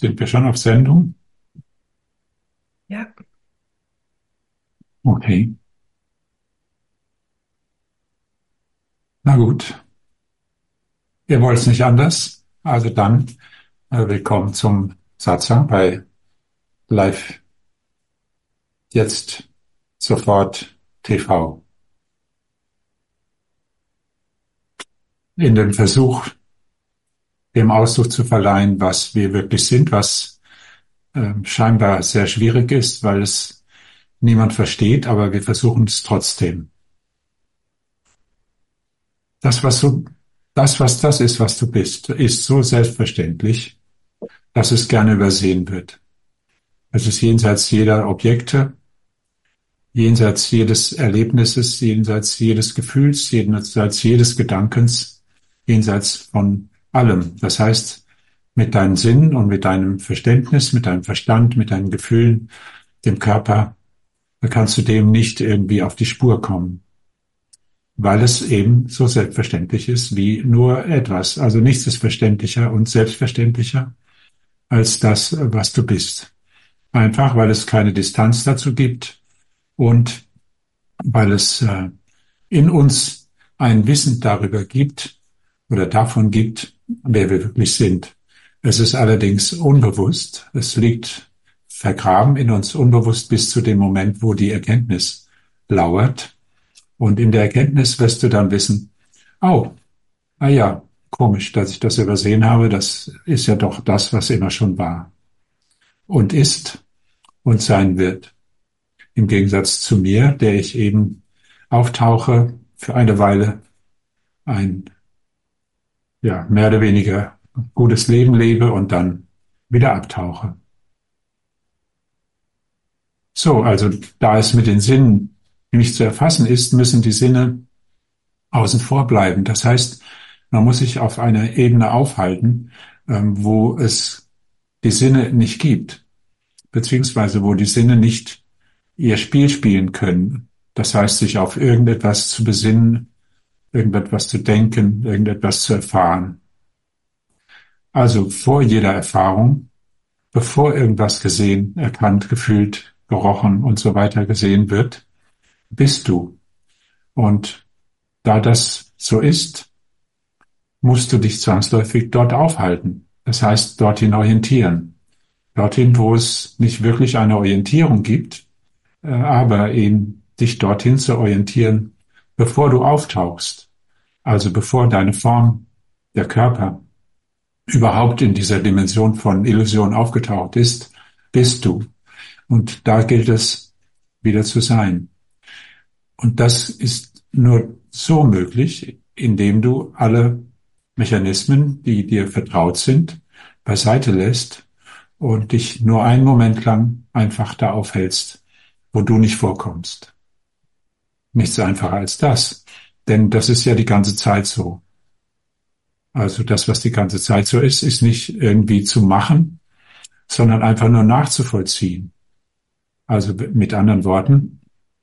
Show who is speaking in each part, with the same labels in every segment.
Speaker 1: Sind wir schon auf Sendung?
Speaker 2: Ja,
Speaker 1: Okay, na gut. Ihr wollt es nicht anders? Also dann willkommen zum Satsang bei Live jetzt sofort TV. In den Versuch, dem Ausdruck zu verleihen, was wir wirklich sind, was scheinbar sehr schwierig ist, weil es niemand versteht, aber wir versuchen es trotzdem. Das, was du, das ist, was du bist, ist so selbstverständlich, dass es gerne übersehen wird. Es ist jenseits jeder Objekte, jenseits jedes Erlebnisses, jenseits jedes Gefühls, jenseits jedes Gedankens, jenseits von allem. Das heißt, mit deinen Sinnen und mit deinem Verständnis, mit deinem Verstand, mit deinen Gefühlen, dem Körper, da kannst du dem nicht irgendwie auf die Spur kommen, weil es eben so selbstverständlich ist wie nur etwas. Also nichts ist verständlicher und selbstverständlicher als das, was du bist. Einfach, weil es keine Distanz dazu gibt und weil es in uns ein Wissen darüber gibt oder davon gibt, wer wir wirklich sind. Es ist allerdings unbewusst. Es liegt vergraben in uns unbewusst bis zu dem Moment, wo die Erkenntnis lauert. Und in der Erkenntnis wirst du dann wissen, oh, ah ja, komisch, dass ich das übersehen habe. Das ist ja doch das, was immer schon war und ist und sein wird. Im Gegensatz zu mir, der ich eben auftauche, für eine Weile ein, ja, mehr oder weniger gutes Leben lebe und dann wieder abtauche. So, also da es mit den Sinnen nicht zu erfassen ist, müssen die Sinne außen vor bleiben. Das heißt, man muss sich auf einer Ebene aufhalten, wo es die Sinne nicht gibt, beziehungsweise wo die Sinne nicht ihr Spiel spielen können. Das heißt, sich auf irgendetwas zu besinnen, irgendetwas zu denken, irgendetwas zu erfahren. Also vor jeder Erfahrung, bevor irgendwas gesehen, erkannt, gefühlt, gerochen und so weiter gesehen wird, bist du. Und da das so ist, musst du dich zwangsläufig dort aufhalten. Das heißt, dorthin orientieren. Dorthin, wo es nicht wirklich eine Orientierung gibt, aber eben dich dorthin zu orientieren, bevor du auftauchst. Also bevor deine Form, der Körper, überhaupt in dieser Dimension von Illusion aufgetaucht ist, bist du. Und da gilt es, wieder zu sein. Und das ist nur so möglich, indem du alle Mechanismen, die dir vertraut sind, beiseite lässt und dich nur einen Moment lang einfach da aufhältst, wo du nicht vorkommst. Nichts einfacher als das. Denn das ist ja die ganze Zeit so. Also das, was die ganze Zeit so ist, ist nicht irgendwie zu machen, sondern einfach nur nachzuvollziehen. Also mit anderen Worten,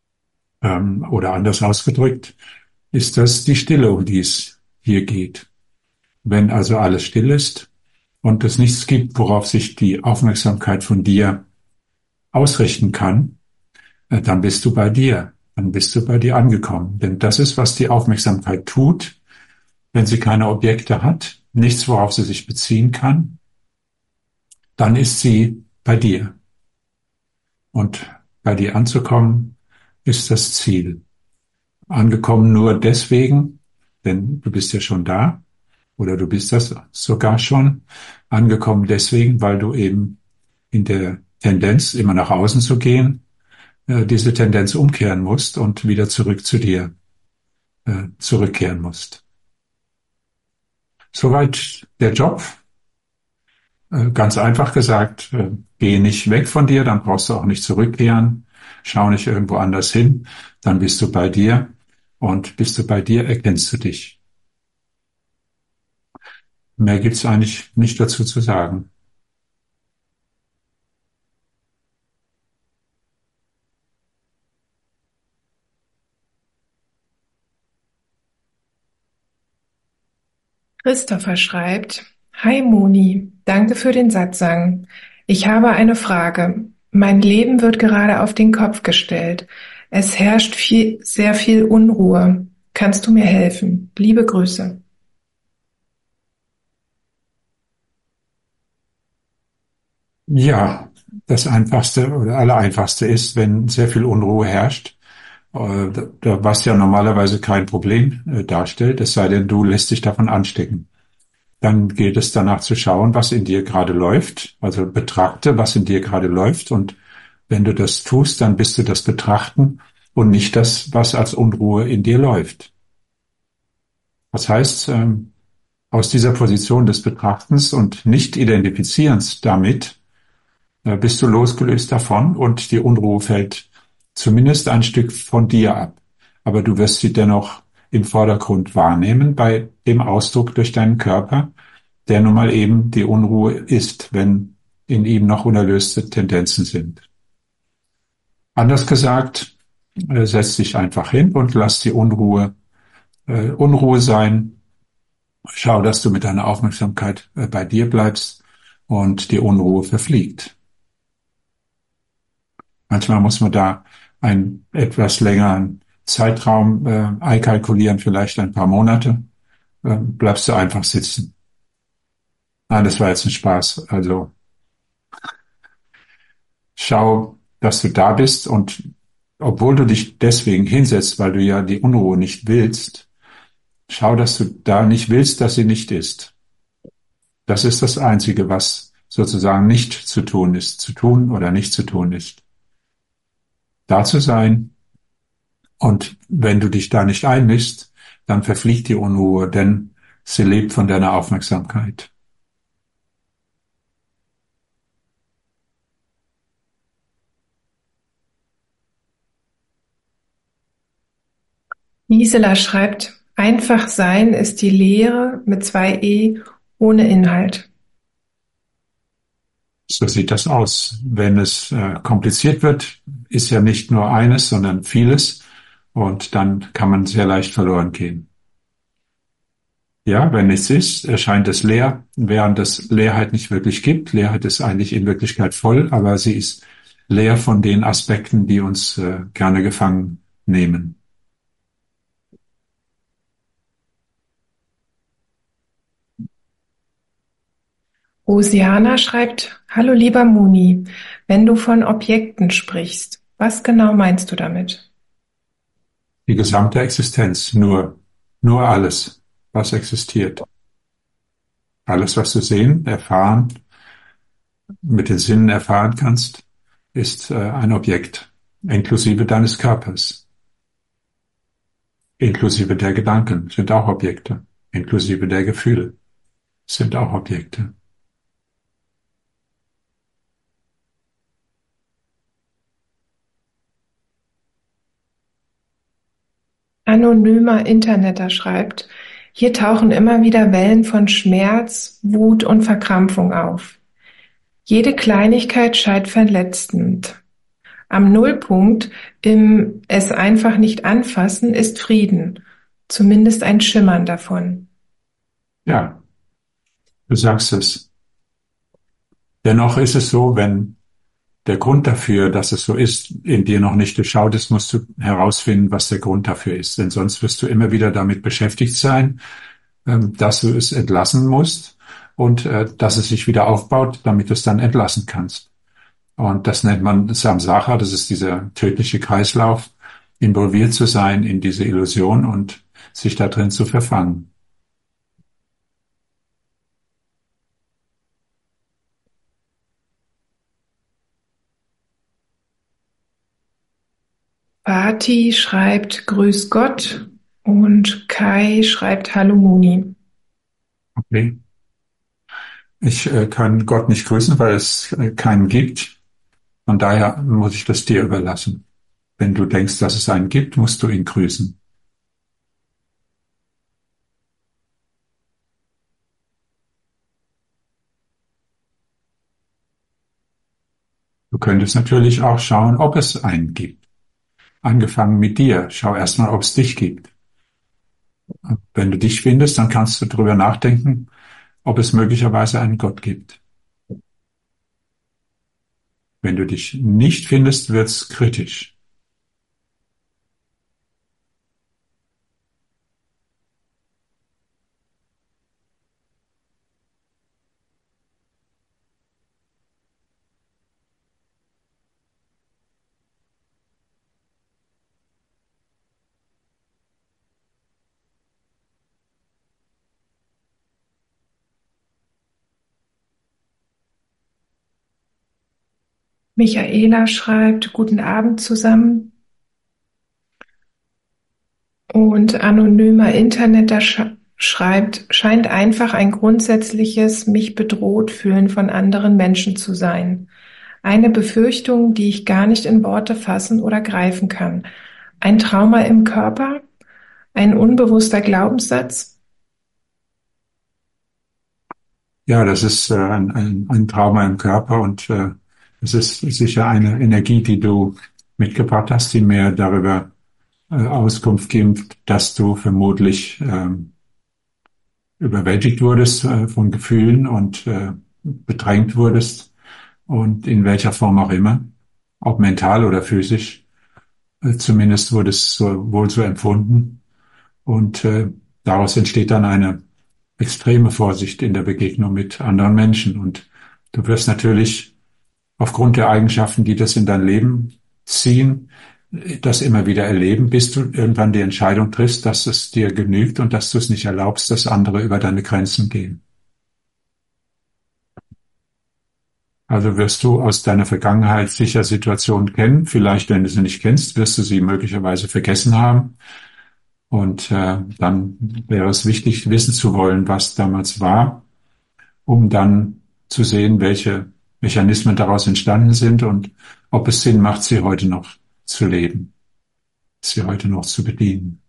Speaker 1: oder anders ausgedrückt, ist das die Stille, um die es hier geht. Wenn also alles still ist und es nichts gibt, worauf sich die Aufmerksamkeit von dir ausrichten kann, dann bist du bei dir. Dann bist du bei dir angekommen. Denn das ist, was die Aufmerksamkeit tut, wenn sie keine Objekte hat, nichts, worauf sie sich beziehen kann, dann ist sie bei dir. Und bei dir anzukommen, ist das Ziel. Angekommen nur deswegen, denn du bist ja schon da, oder du bist das sogar schon, angekommen deswegen, weil du eben in der Tendenz, immer nach außen zu gehen, diese Tendenz umkehren musst und wieder zurück zu dir zurückkehren musst. Soweit der Job. Ganz einfach gesagt, geh nicht weg von dir, dann brauchst du auch nicht zurückkehren. Schau nicht irgendwo anders hin, dann bist du bei dir. Und bist du bei dir, erkennst du dich. Mehr gibt's eigentlich nicht dazu zu sagen.
Speaker 2: Christopher schreibt, Hi Moni, danke für den Satsang. Ich habe eine Frage. Mein Leben wird gerade auf den Kopf gestellt. Es herrscht sehr viel Unruhe. Kannst du mir helfen? Liebe Grüße.
Speaker 1: Ja, das Einfachste oder Allereinfachste ist, wenn sehr viel Unruhe herrscht, was ja normalerweise kein Problem darstellt, es sei denn, du lässt dich davon anstecken. Dann gilt es danach zu schauen, was in dir gerade läuft. Also betrachte, was in dir gerade läuft. Und wenn du das tust, dann bist du das Betrachten und nicht das, was als Unruhe in dir läuft. Das heißt, aus dieser Position des Betrachtens und Nicht-Identifizierens damit bist du losgelöst davon und die Unruhe fällt zumindest ein Stück von dir ab. Aber du wirst sie dennoch im Vordergrund wahrnehmen bei dem Ausdruck durch deinen Körper, der nun mal eben die Unruhe ist, wenn in ihm noch unerlöste Tendenzen sind. Anders gesagt, setz dich einfach hin und lass die Unruhe sein. Schau, dass du mit deiner Aufmerksamkeit bei dir bleibst und die Unruhe verfliegt. Manchmal muss man da einen etwas längeren Zeitraum einkalkulieren, vielleicht ein paar Monate. Bleibst du einfach sitzen. Nein, das war jetzt ein Spaß. Also schau, dass du da bist und obwohl du dich deswegen hinsetzt, weil du ja die Unruhe nicht willst, schau, dass du da nicht willst, dass sie nicht ist. Das ist das Einzige, was sozusagen nicht zu tun ist, zu tun oder nicht zu tun ist. Da zu sein und wenn du dich da nicht einmischst, dann verfliegt die Unruhe, denn sie lebt von deiner Aufmerksamkeit.
Speaker 2: Gisela schreibt, einfach sein ist die Lehre mit zwei E ohne Inhalt.
Speaker 1: So sieht das aus. Wenn es kompliziert wird, ist ja nicht nur eines, sondern vieles. Und dann kann man sehr leicht verloren gehen. Ja, wenn nichts ist, erscheint es leer, während es Leerheit nicht wirklich gibt. Leerheit ist eigentlich in Wirklichkeit voll, aber sie ist leer von den Aspekten, die uns gerne gefangen nehmen.
Speaker 2: Rosiana schreibt, hallo lieber Moni, wenn du von Objekten sprichst, was genau meinst du damit?
Speaker 1: Die gesamte Existenz, nur alles, was existiert. Alles, was du sehen, erfahren, mit den Sinnen erfahren kannst, ist ein Objekt, inklusive deines Körpers, inklusive der Gedanken sind auch Objekte, inklusive der Gefühle sind auch Objekte.
Speaker 2: Anonymer Interneter schreibt, hier tauchen immer wieder Wellen von Schmerz, Wut und Verkrampfung auf. Jede Kleinigkeit scheint verletzend. Am Nullpunkt im es einfach nicht anfassen ist Frieden, zumindest ein Schimmern davon.
Speaker 1: Ja, du sagst es. Dennoch ist es so, wenn der Grund dafür, dass es so ist, in dir noch nicht durchschaut ist, musst du herausfinden, was der Grund dafür ist. Denn sonst wirst du immer wieder damit beschäftigt sein, dass du es entlassen musst und dass es sich wieder aufbaut, damit du es dann entlassen kannst. Und das nennt man Samsara, das ist dieser tödliche Kreislauf, involviert zu sein in diese Illusion und sich da drin zu verfangen.
Speaker 2: Vati schreibt Grüß Gott und Kai schreibt Hallo Moni.
Speaker 1: Okay. Ich kann Gott nicht grüßen, weil es keinen gibt. Von daher muss ich das dir überlassen. Wenn du denkst, dass es einen gibt, musst du ihn grüßen. Du könntest natürlich auch schauen, ob es einen gibt. Angefangen mit dir. Schau erstmal, ob es dich gibt. Wenn du dich findest, dann kannst du darüber nachdenken, ob es möglicherweise einen Gott gibt. Wenn du dich nicht findest, wird's kritisch.
Speaker 2: Michaela schreibt, guten Abend zusammen. Und anonymer Interneter schreibt, scheint einfach ein grundsätzliches mich bedroht fühlen von anderen Menschen zu sein. Eine Befürchtung, die ich gar nicht in Worte fassen oder greifen kann. Ein Trauma im Körper? Ein unbewusster Glaubenssatz?
Speaker 1: Ja, das ist ein Trauma im Körper und es ist sicher eine Energie, die du mitgebracht hast, die mir darüber Auskunft gibt, dass du vermutlich überwältigt wurdest von Gefühlen und bedrängt wurdest und in welcher Form auch immer, ob mental oder physisch. Zumindest wurde es so, wohl so empfunden und daraus entsteht dann eine extreme Vorsicht in der Begegnung mit anderen Menschen und du wirst natürlich aufgrund der Eigenschaften, die das in dein Leben ziehen, das immer wieder erleben, bis du irgendwann die Entscheidung triffst, dass es dir genügt und dass du es nicht erlaubst, dass andere über deine Grenzen gehen. Also wirst du aus deiner Vergangenheit sicher Situationen kennen. Vielleicht, wenn du sie nicht kennst, wirst du sie möglicherweise vergessen haben. Und dann wäre es wichtig, wissen zu wollen, was damals war, um dann zu sehen, welche Mechanismen daraus entstanden sind und ob es Sinn macht, sie heute noch zu leben, sie heute noch zu bedienen.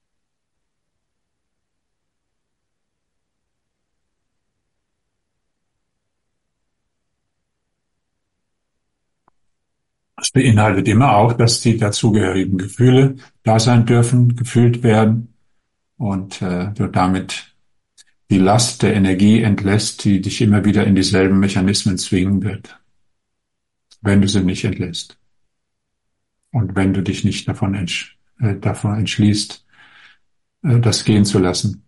Speaker 1: Es beinhaltet immer auch, dass die dazugehörigen Gefühle da sein dürfen, gefühlt werden und du damit die Last der Energie entlässt, die dich immer wieder in dieselben Mechanismen zwingen wird, wenn du sie nicht entlässt und wenn du dich nicht davon entschließt, das gehen zu lassen.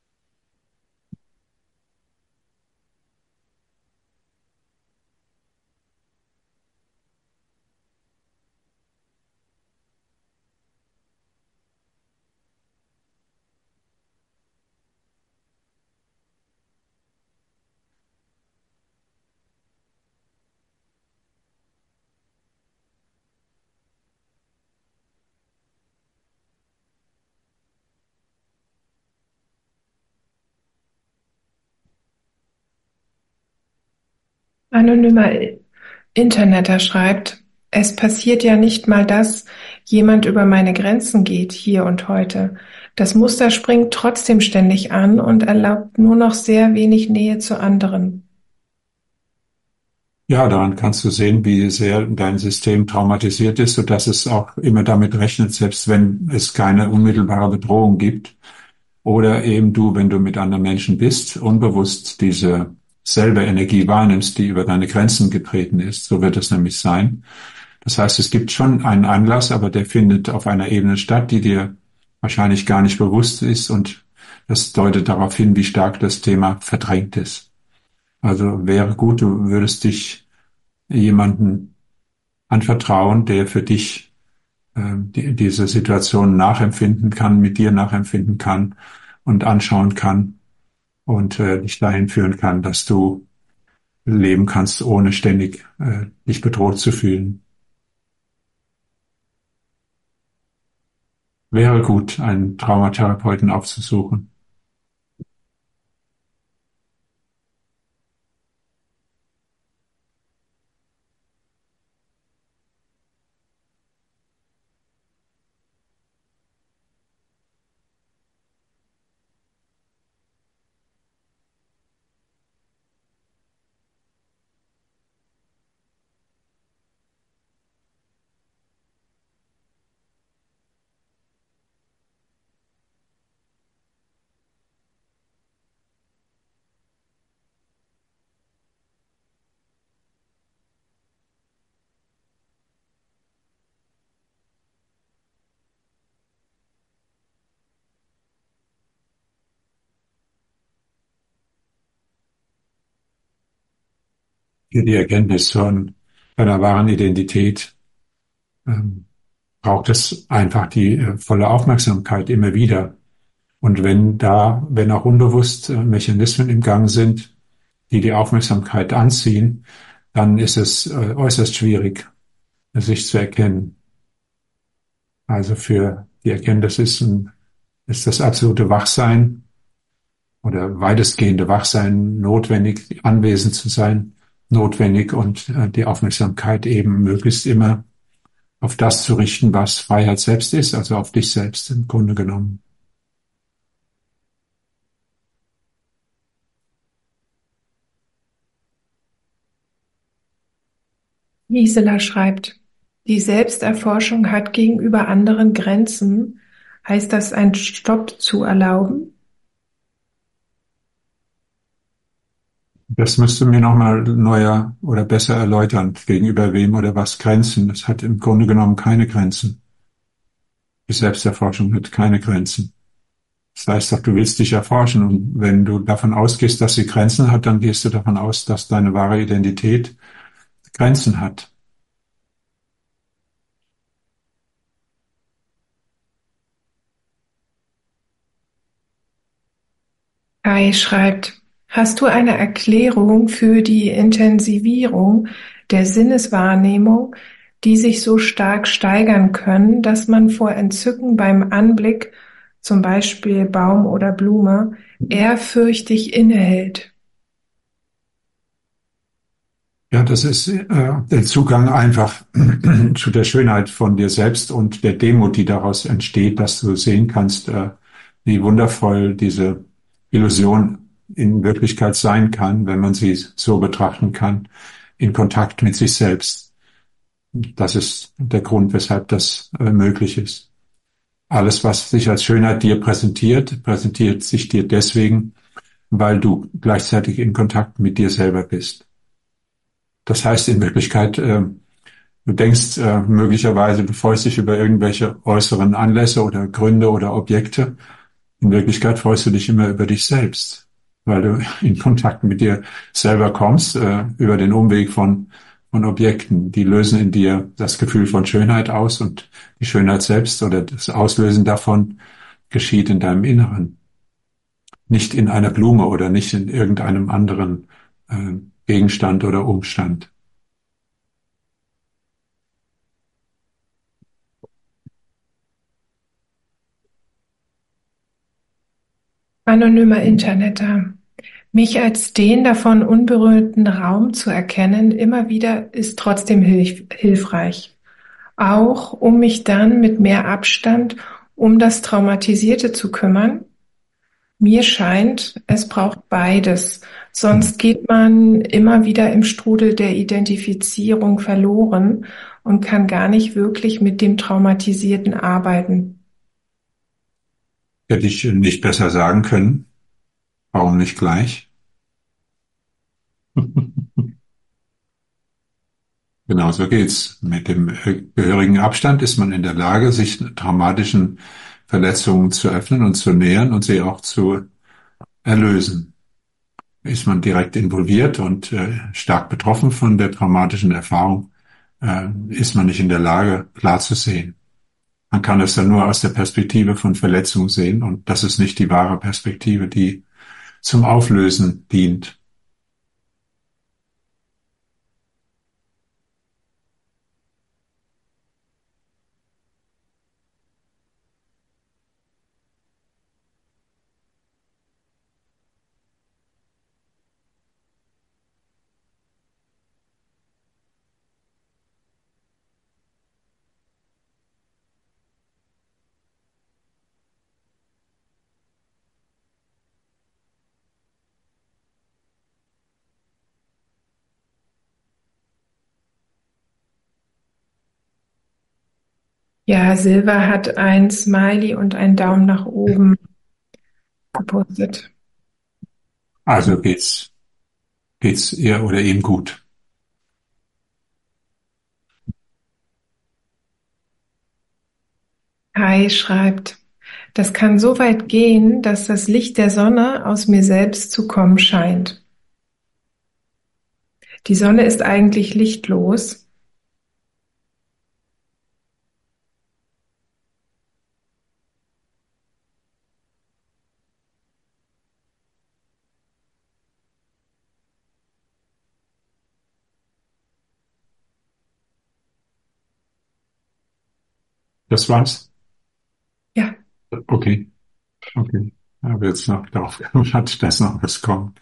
Speaker 2: Anonymer Interneter schreibt, es passiert ja nicht mal, dass jemand über meine Grenzen geht, hier und heute. Das Muster springt trotzdem ständig an und erlaubt nur noch sehr wenig Nähe zu anderen.
Speaker 1: Ja, daran kannst du sehen, wie sehr dein System traumatisiert ist, sodass es auch immer damit rechnet, selbst wenn es keine unmittelbare Bedrohung gibt. Oder eben du, wenn du mit anderen Menschen bist, unbewusst diese selbe Energie wahrnimmst, die über deine Grenzen getreten ist. So wird es nämlich sein. Das heißt, es gibt schon einen Anlass, aber der findet auf einer Ebene statt, die dir wahrscheinlich gar nicht bewusst ist. Und das deutet darauf hin, wie stark das Thema verdrängt ist. Also wäre gut, du würdest dich jemanden anvertrauen, der für dich diese Situation nachempfinden kann, mit dir nachempfinden kann und anschauen kann und dich dahin führen kann, dass du leben kannst, ohne ständig dich bedroht zu fühlen. Wäre gut, einen Traumatherapeuten aufzusuchen. Für die Erkenntnis von einer wahren Identität ähm, braucht es einfach die volle Aufmerksamkeit immer wieder. Und wenn auch unbewusst Mechanismen im Gang sind, die die Aufmerksamkeit anziehen, dann ist es äußerst schwierig, sich zu erkennen. Also für die Erkenntnis ist das absolute Wachsein oder weitestgehende Wachsein notwendig, anwesend zu sein, notwendig und die Aufmerksamkeit eben möglichst immer auf das zu richten, was Freiheit selbst ist, also auf dich selbst im Grunde genommen.
Speaker 2: Gisela schreibt, die Selbsterforschung hat gegenüber anderen Grenzen. Heißt das, einen Stopp zu erlauben?
Speaker 1: Das müsste mir nochmal neuer oder besser erläutern, gegenüber wem oder was Grenzen. Es hat im Grunde genommen keine Grenzen. Die Selbsterforschung hat keine Grenzen. Das heißt doch, du willst dich erforschen und wenn du davon ausgehst, dass sie Grenzen hat, dann gehst du davon aus, dass deine wahre Identität Grenzen hat.
Speaker 2: Kai schreibt, hast du eine Erklärung für die Intensivierung der Sinneswahrnehmung, die sich so stark steigern können, dass man vor Entzücken beim Anblick, zum Beispiel Baum oder Blume, ehrfürchtig innehält?
Speaker 1: Ja, das ist der Zugang einfach zu der Schönheit von dir selbst und der Demut, die daraus entsteht, dass du sehen kannst, wie wundervoll diese Illusion in Wirklichkeit sein kann, wenn man sie so betrachten kann, in Kontakt mit sich selbst. Das ist der Grund, weshalb das möglich ist. Alles, was sich als Schönheit dir präsentiert, präsentiert sich dir deswegen, weil du gleichzeitig in Kontakt mit dir selber bist. Das heißt in Wirklichkeit, du denkst möglicherweise, du freust dich über irgendwelche äußeren Anlässe oder Gründe oder Objekte. In Wirklichkeit freust du dich immer über dich selbst, weil du in Kontakt mit dir selber kommst, über den Umweg von Objekten. Die lösen in dir das Gefühl von Schönheit aus und die Schönheit selbst oder das Auslösen davon geschieht in deinem Inneren, nicht in einer Blume oder nicht in irgendeinem anderen Gegenstand oder Umstand.
Speaker 2: Anonymer Interneter. Mich als den davon unberührten Raum zu erkennen, immer wieder ist trotzdem hilfreich. Auch um mich dann mit mehr Abstand um das Traumatisierte zu kümmern. Mir scheint, es braucht beides, sonst geht man immer wieder im Strudel der Identifizierung verloren und kann gar nicht wirklich mit dem Traumatisierten arbeiten.
Speaker 1: Hätte ich nicht besser sagen können. Warum nicht gleich? Genau so geht's. Mit dem gehörigen Abstand ist man in der Lage, sich traumatischen Verletzungen zu öffnen und zu nähern und sie auch zu erlösen. Ist man direkt involviert und stark betroffen von der traumatischen Erfahrung, ist man nicht in der Lage, klar zu sehen. Man kann es dann nur aus der Perspektive von Verletzung sehen und das ist nicht die wahre Perspektive, die zum Auflösen dient.
Speaker 2: Ja, Silva hat ein Smiley und einen Daumen nach oben gepostet.
Speaker 1: Also geht's ihr oder ihm gut.
Speaker 2: Kai schreibt, das kann so weit gehen, dass das Licht der Sonne aus mir selbst zu kommen scheint. Die Sonne ist eigentlich lichtlos.
Speaker 1: Das war's?
Speaker 2: Ja,
Speaker 1: Okay, okay. Habe jetzt noch darauf gewartet, dass noch was kommt.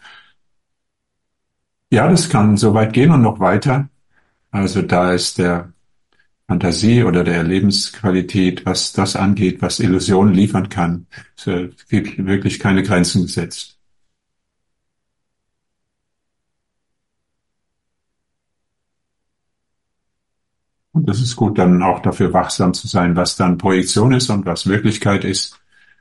Speaker 1: Ja, das kann so weit gehen und noch weiter. Also da ist der Fantasie oder der Lebensqualität, was das angeht, was Illusionen liefern kann, gibt wirklich keine Grenzen gesetzt. Und das ist gut, dann auch dafür wachsam zu sein, was dann Projektion ist und was Wirklichkeit ist.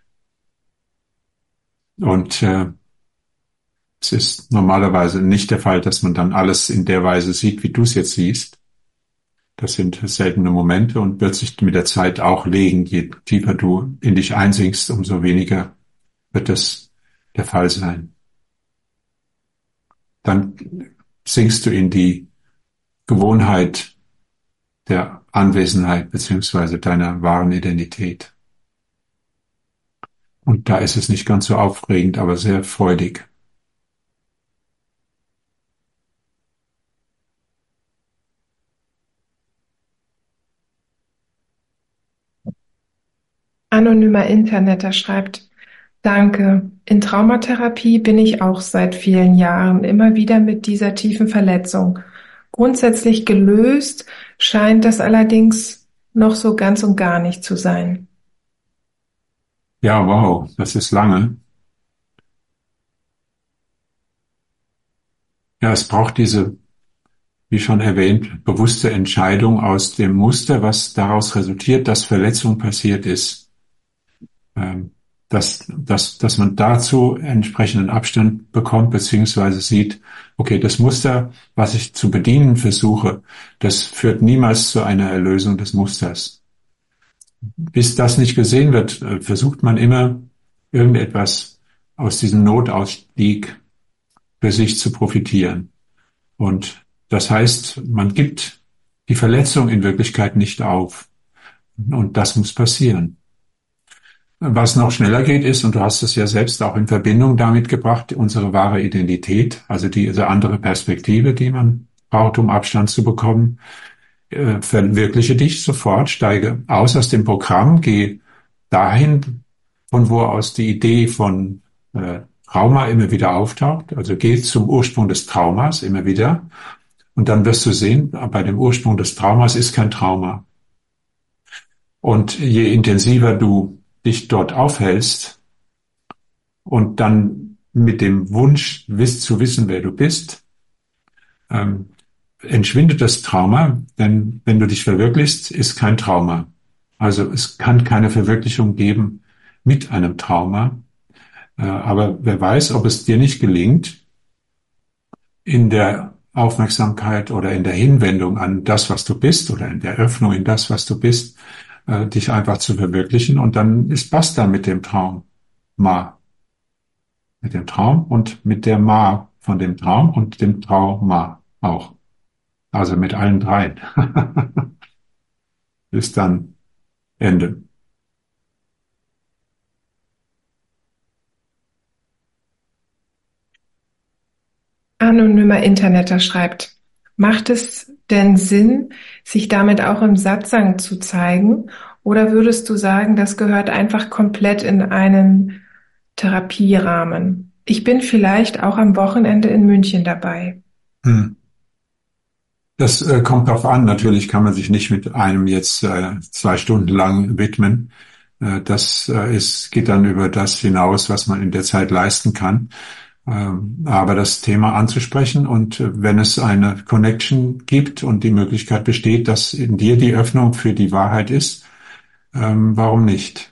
Speaker 1: Und es ist normalerweise nicht der Fall, dass man dann alles in der Weise sieht, wie du es jetzt siehst. Das sind seltene Momente und wird sich mit der Zeit auch legen. Je tiefer du in dich einsinkst, umso weniger wird das der Fall sein. Dann sinkst du in die Gewohnheit der Anwesenheit beziehungsweise deiner wahren Identität. Und da ist es nicht ganz so aufregend, aber sehr freudig.
Speaker 2: anonymer Interneter schreibt, Danke. In Traumatherapie bin ich auch seit vielen Jahren immer wieder mit dieser tiefen Verletzung. Grundsätzlich gelöst scheint das allerdings noch so ganz und gar nicht zu sein.
Speaker 1: Ja, wow, das ist lange. Ja, es braucht diese, wie schon erwähnt, bewusste Entscheidung aus dem Muster, was daraus resultiert, dass Verletzung passiert ist. Dass man dazu entsprechenden Abstand bekommt, beziehungsweise sieht, okay, das Muster, was ich zu bedienen versuche, das führt niemals zu einer Erlösung des Musters. Bis das nicht gesehen wird, versucht man immer irgendetwas aus diesem Notausstieg für sich zu profitieren. Und das heißt, man gibt die Verletzung in Wirklichkeit nicht auf. Und das muss passieren. Was noch schneller geht ist, und du hast es ja selbst auch in Verbindung damit gebracht, unsere wahre Identität, also diese andere Perspektive, die man braucht, um Abstand zu bekommen, verwirkliche dich sofort, steige aus dem Programm, geh dahin, von wo aus die Idee von Trauma immer wieder auftaucht, also geh zum Ursprung des Traumas immer wieder, und dann wirst du sehen, bei dem Ursprung des Traumas ist kein Trauma. Und je intensiver du dich dort aufhältst und dann mit dem Wunsch zu wissen, wer du bist, ähm, entschwindet das Trauma, denn wenn du dich verwirklichst, ist kein Trauma. Also es kann keine Verwirklichung geben mit einem Trauma. Aber wer weiß, ob es dir nicht gelingt, in der Aufmerksamkeit oder in der Hinwendung an das, was du bist, oder in der Öffnung in das, was du bist, dich einfach zu verwirklichen. Und dann ist basta mit dem Traum. Ma. Mit dem Traum und mit der Ma von dem Traum und dem Trauma auch. Also mit allen dreien. Ist dann Ende.
Speaker 2: Anonymer Interneter schreibt, macht es denn Sinn, sich damit auch im Satsang zu zeigen? Oder würdest du sagen, das gehört einfach komplett in einen Therapierahmen? Ich bin vielleicht auch am Wochenende in München dabei.
Speaker 1: Hm. Das kommt darauf an. Natürlich kann man sich nicht mit einem jetzt 2 Stunden lang widmen. Geht dann über das hinaus, was man in der Zeit leisten kann. Aber das Thema anzusprechen und wenn es eine Connection gibt und die Möglichkeit besteht, dass in dir die Öffnung für die Wahrheit ist, warum nicht?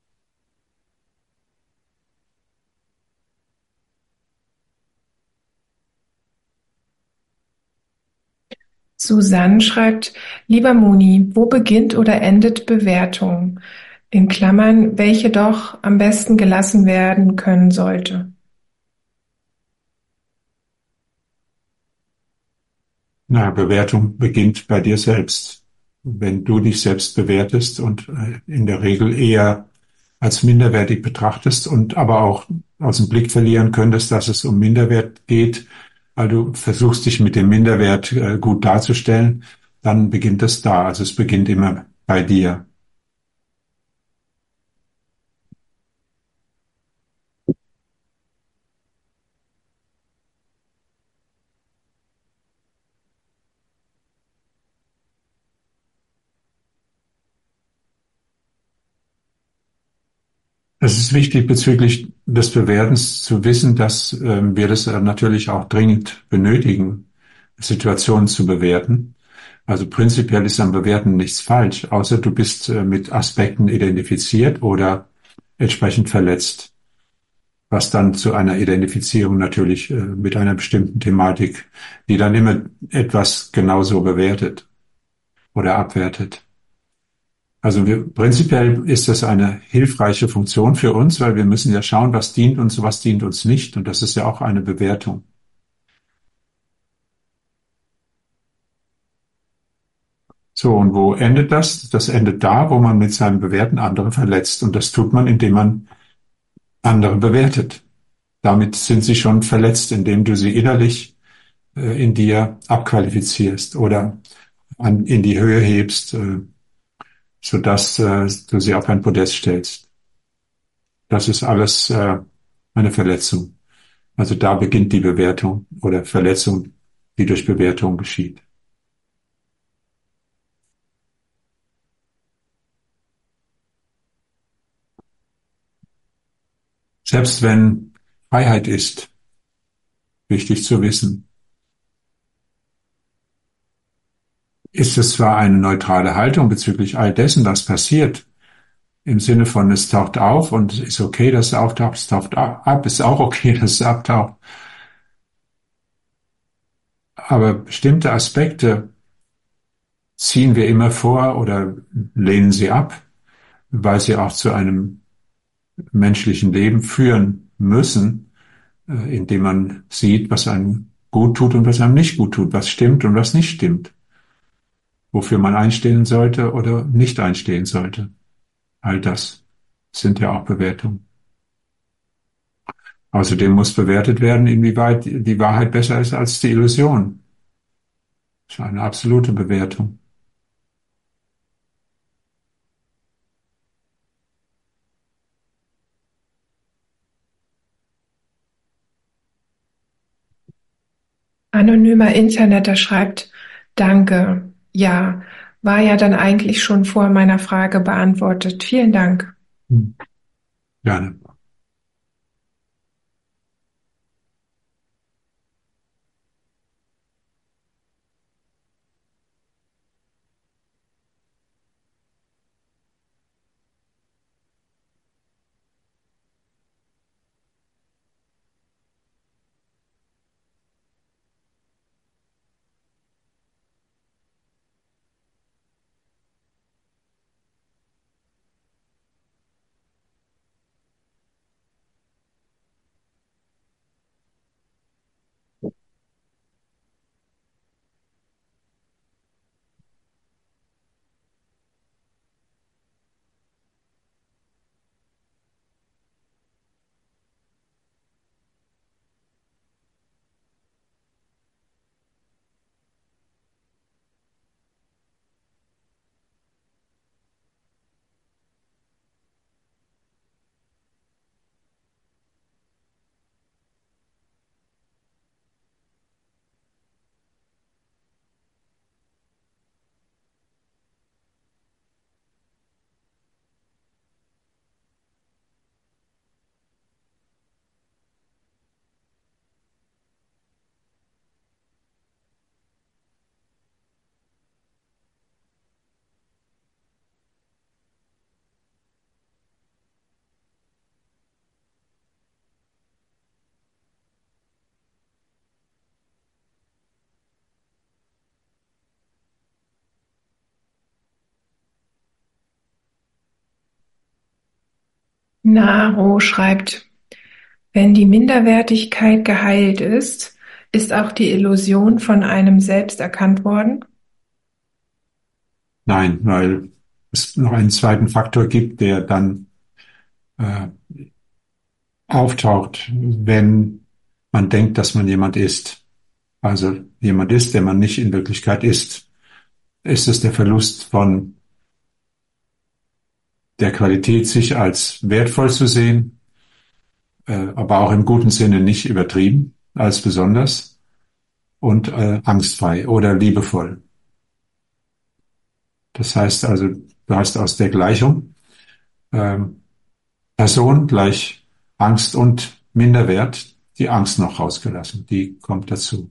Speaker 2: Susanne schreibt, lieber Moni, wo beginnt oder endet Bewertung? In Klammern, welche doch am besten gelassen werden können sollte.
Speaker 1: Na, Bewertung beginnt bei dir selbst. Wenn du dich selbst bewertest und in der Regel eher als minderwertig betrachtest und aber auch aus dem Blick verlieren könntest, dass es um Minderwert geht, weil du versuchst, dich mit dem Minderwert gut darzustellen, dann beginnt es da. Also es beginnt immer bei dir. Es ist wichtig, bezüglich des Bewertens zu wissen, dass wir das natürlich auch dringend benötigen, Situationen zu bewerten. Also prinzipiell ist am Bewerten nichts falsch, außer du bist mit Aspekten identifiziert oder entsprechend verletzt, was dann zu einer Identifizierung natürlich mit einer bestimmten Thematik, die dann immer etwas genauso bewertet oder abwertet. Also prinzipiell ist das eine hilfreiche Funktion für uns, weil wir müssen ja schauen, was dient uns, was dient uns nicht. Und das ist ja auch eine Bewertung. So, und wo endet das? Das endet da, wo man mit seinem Bewerten andere verletzt. Und das tut man, indem man andere bewertet. Damit sind sie schon verletzt, indem du sie innerlich in dir abqualifizierst oder in die Höhe hebst, sodass du sie auf ein Podest stellst. Das ist alles eine Verletzung. Also da beginnt die Bewertung oder Verletzung, die durch Bewertung geschieht. Selbst wenn Freiheit ist, wichtig zu wissen, ist es zwar eine neutrale Haltung bezüglich all dessen, was passiert, im Sinne von es taucht auf und ist okay, dass es auftaucht, es taucht ab, ist auch okay, dass es abtaucht. Aber bestimmte Aspekte ziehen wir immer vor oder lehnen sie ab, weil sie auch zu einem menschlichen Leben führen müssen, indem man sieht, was einem gut tut und was einem nicht gut tut, was stimmt und was nicht stimmt, wofür man einstehen sollte oder nicht einstehen sollte. All das sind ja auch Bewertungen. Außerdem muss bewertet werden, inwieweit die Wahrheit besser ist als die Illusion. Das ist eine absolute Bewertung.
Speaker 2: Anonymer Interneter schreibt, danke. Ja, war ja dann eigentlich schon vor meiner Frage beantwortet. Vielen Dank.
Speaker 1: Gerne.
Speaker 2: Naro schreibt, wenn die Minderwertigkeit geheilt ist, Ist auch die Illusion von einem selbst erkannt worden?
Speaker 1: Nein, weil es noch einen zweiten Faktor gibt, der dann äh, auftaucht, wenn man denkt, dass man jemand ist. Also jemand ist, der man nicht in Wirklichkeit ist. Ist es der Verlust von der Qualität, sich als wertvoll zu sehen, aber auch im guten Sinne nicht übertrieben, als besonders und angstfrei oder liebevoll. Das heißt also, du hast aus der Gleichung ähm, Person gleich Angst und Minderwert die Angst noch rausgelassen. Die kommt dazu.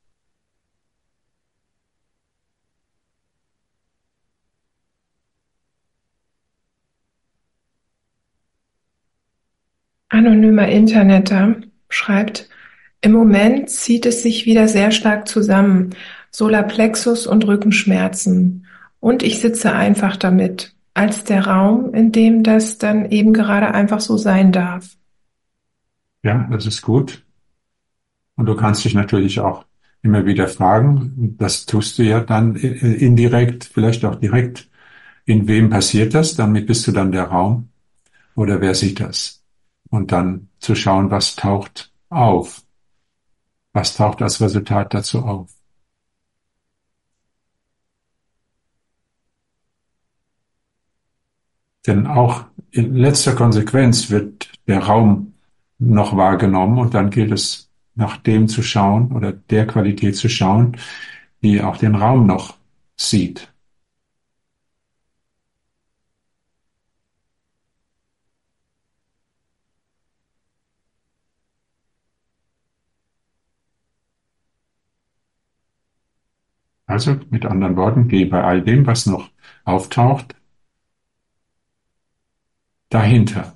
Speaker 2: Anonymer Interneter schreibt, im Moment zieht es sich wieder sehr stark zusammen, Solarplexus und Rückenschmerzen. Und ich sitze einfach damit, als der Raum, in dem das dann eben gerade einfach so sein darf.
Speaker 1: Ja, das ist gut. Und du kannst dich natürlich auch immer wieder fragen, das tust du ja dann indirekt, vielleicht auch direkt, in wem passiert das? Damit bist du dann der Raum oder wer sieht das? Und dann zu schauen, was taucht auf? Was taucht als Resultat dazu auf? Denn auch in letzter Konsequenz wird der Raum noch wahrgenommen und dann gilt es, nach dem zu schauen oder der Qualität zu schauen, die auch den Raum noch sieht. Also mit anderen Worten, geh bei all dem, was noch auftaucht, dahinter.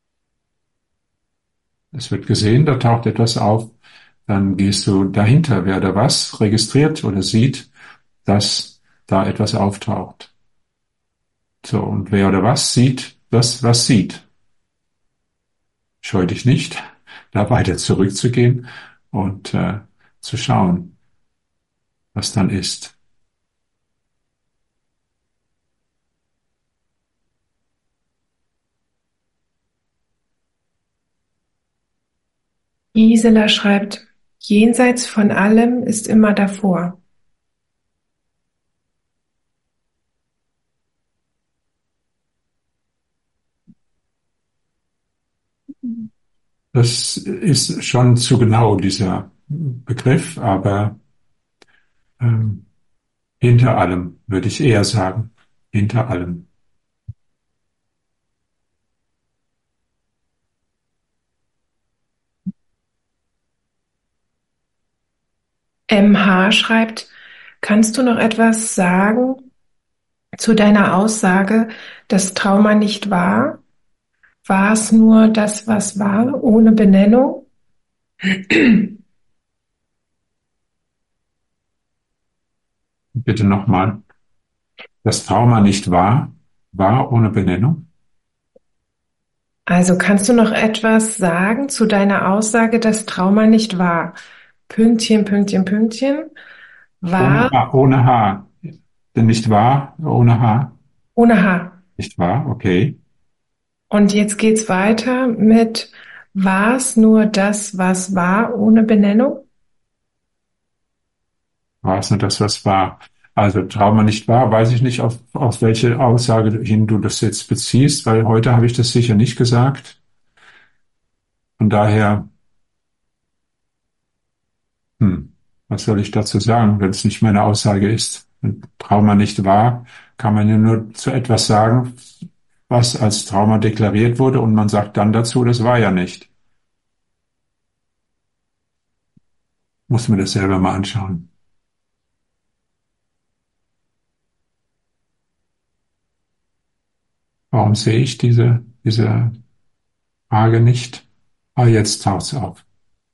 Speaker 1: Es wird gesehen, da taucht etwas auf, dann gehst du dahinter, wer oder was registriert oder sieht, dass da etwas auftaucht. So, und wer oder was sieht, das, was sieht. Scheu dich nicht, da weiter zurückzugehen und zu schauen, was dann ist.
Speaker 2: Gisela schreibt, jenseits von allem ist immer davor.
Speaker 1: Das ist schon zu genau, dieser Begriff, aber ähm, hinter allem würde ich eher sagen, hinter allem.
Speaker 2: MH schreibt, kannst du noch etwas sagen zu deiner Aussage, dass Trauma nicht war? War es nur das, was war, ohne Benennung?
Speaker 1: Bitte nochmal. Das Trauma nicht war, war ohne Benennung.
Speaker 2: Also kannst du noch etwas sagen zu deiner Aussage, dass Trauma nicht war? Pünktchen, Pünktchen, Pünktchen. War
Speaker 1: Ohne H. Denn nicht wahr, ohne H.
Speaker 2: ohne H.
Speaker 1: Nicht wahr? Okay.
Speaker 2: Und jetzt geht's weiter mit war es nur das, was war, ohne Benennung?
Speaker 1: War es nur das, was war? Also Trauma nicht wahr, weiß ich nicht, auf welche Aussage hin du das jetzt beziehst, weil heute habe ich das sicher nicht gesagt. Von daher, was soll ich dazu sagen, wenn es nicht meine Aussage ist? Wenn Trauma nicht wahr, kann man ja nur zu etwas sagen, was als Trauma deklariert wurde und man sagt dann dazu, das war ja nicht. Muss mir das selber mal anschauen. Warum sehe ich diese Frage nicht? Ah, jetzt taucht's auf.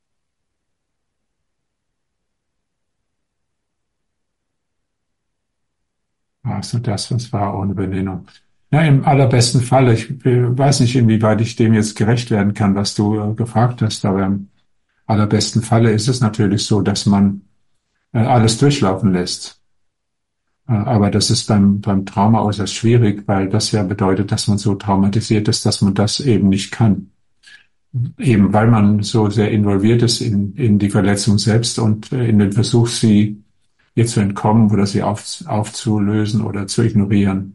Speaker 1: Also das, was war ohne Benennung. Ja, im allerbesten Fall. Ich weiß nicht, inwieweit ich dem jetzt gerecht werden kann, was du gefragt hast, aber allerbesten Falle ist es natürlich so, dass man alles durchlaufen lässt. Aber das ist beim Trauma äußerst schwierig, weil das ja bedeutet, dass man so traumatisiert ist, dass man das eben nicht kann. Eben weil man so sehr involviert ist in die Verletzung selbst und in den Versuch, sie ihr zu entkommen oder sie aufzulösen oder zu ignorieren.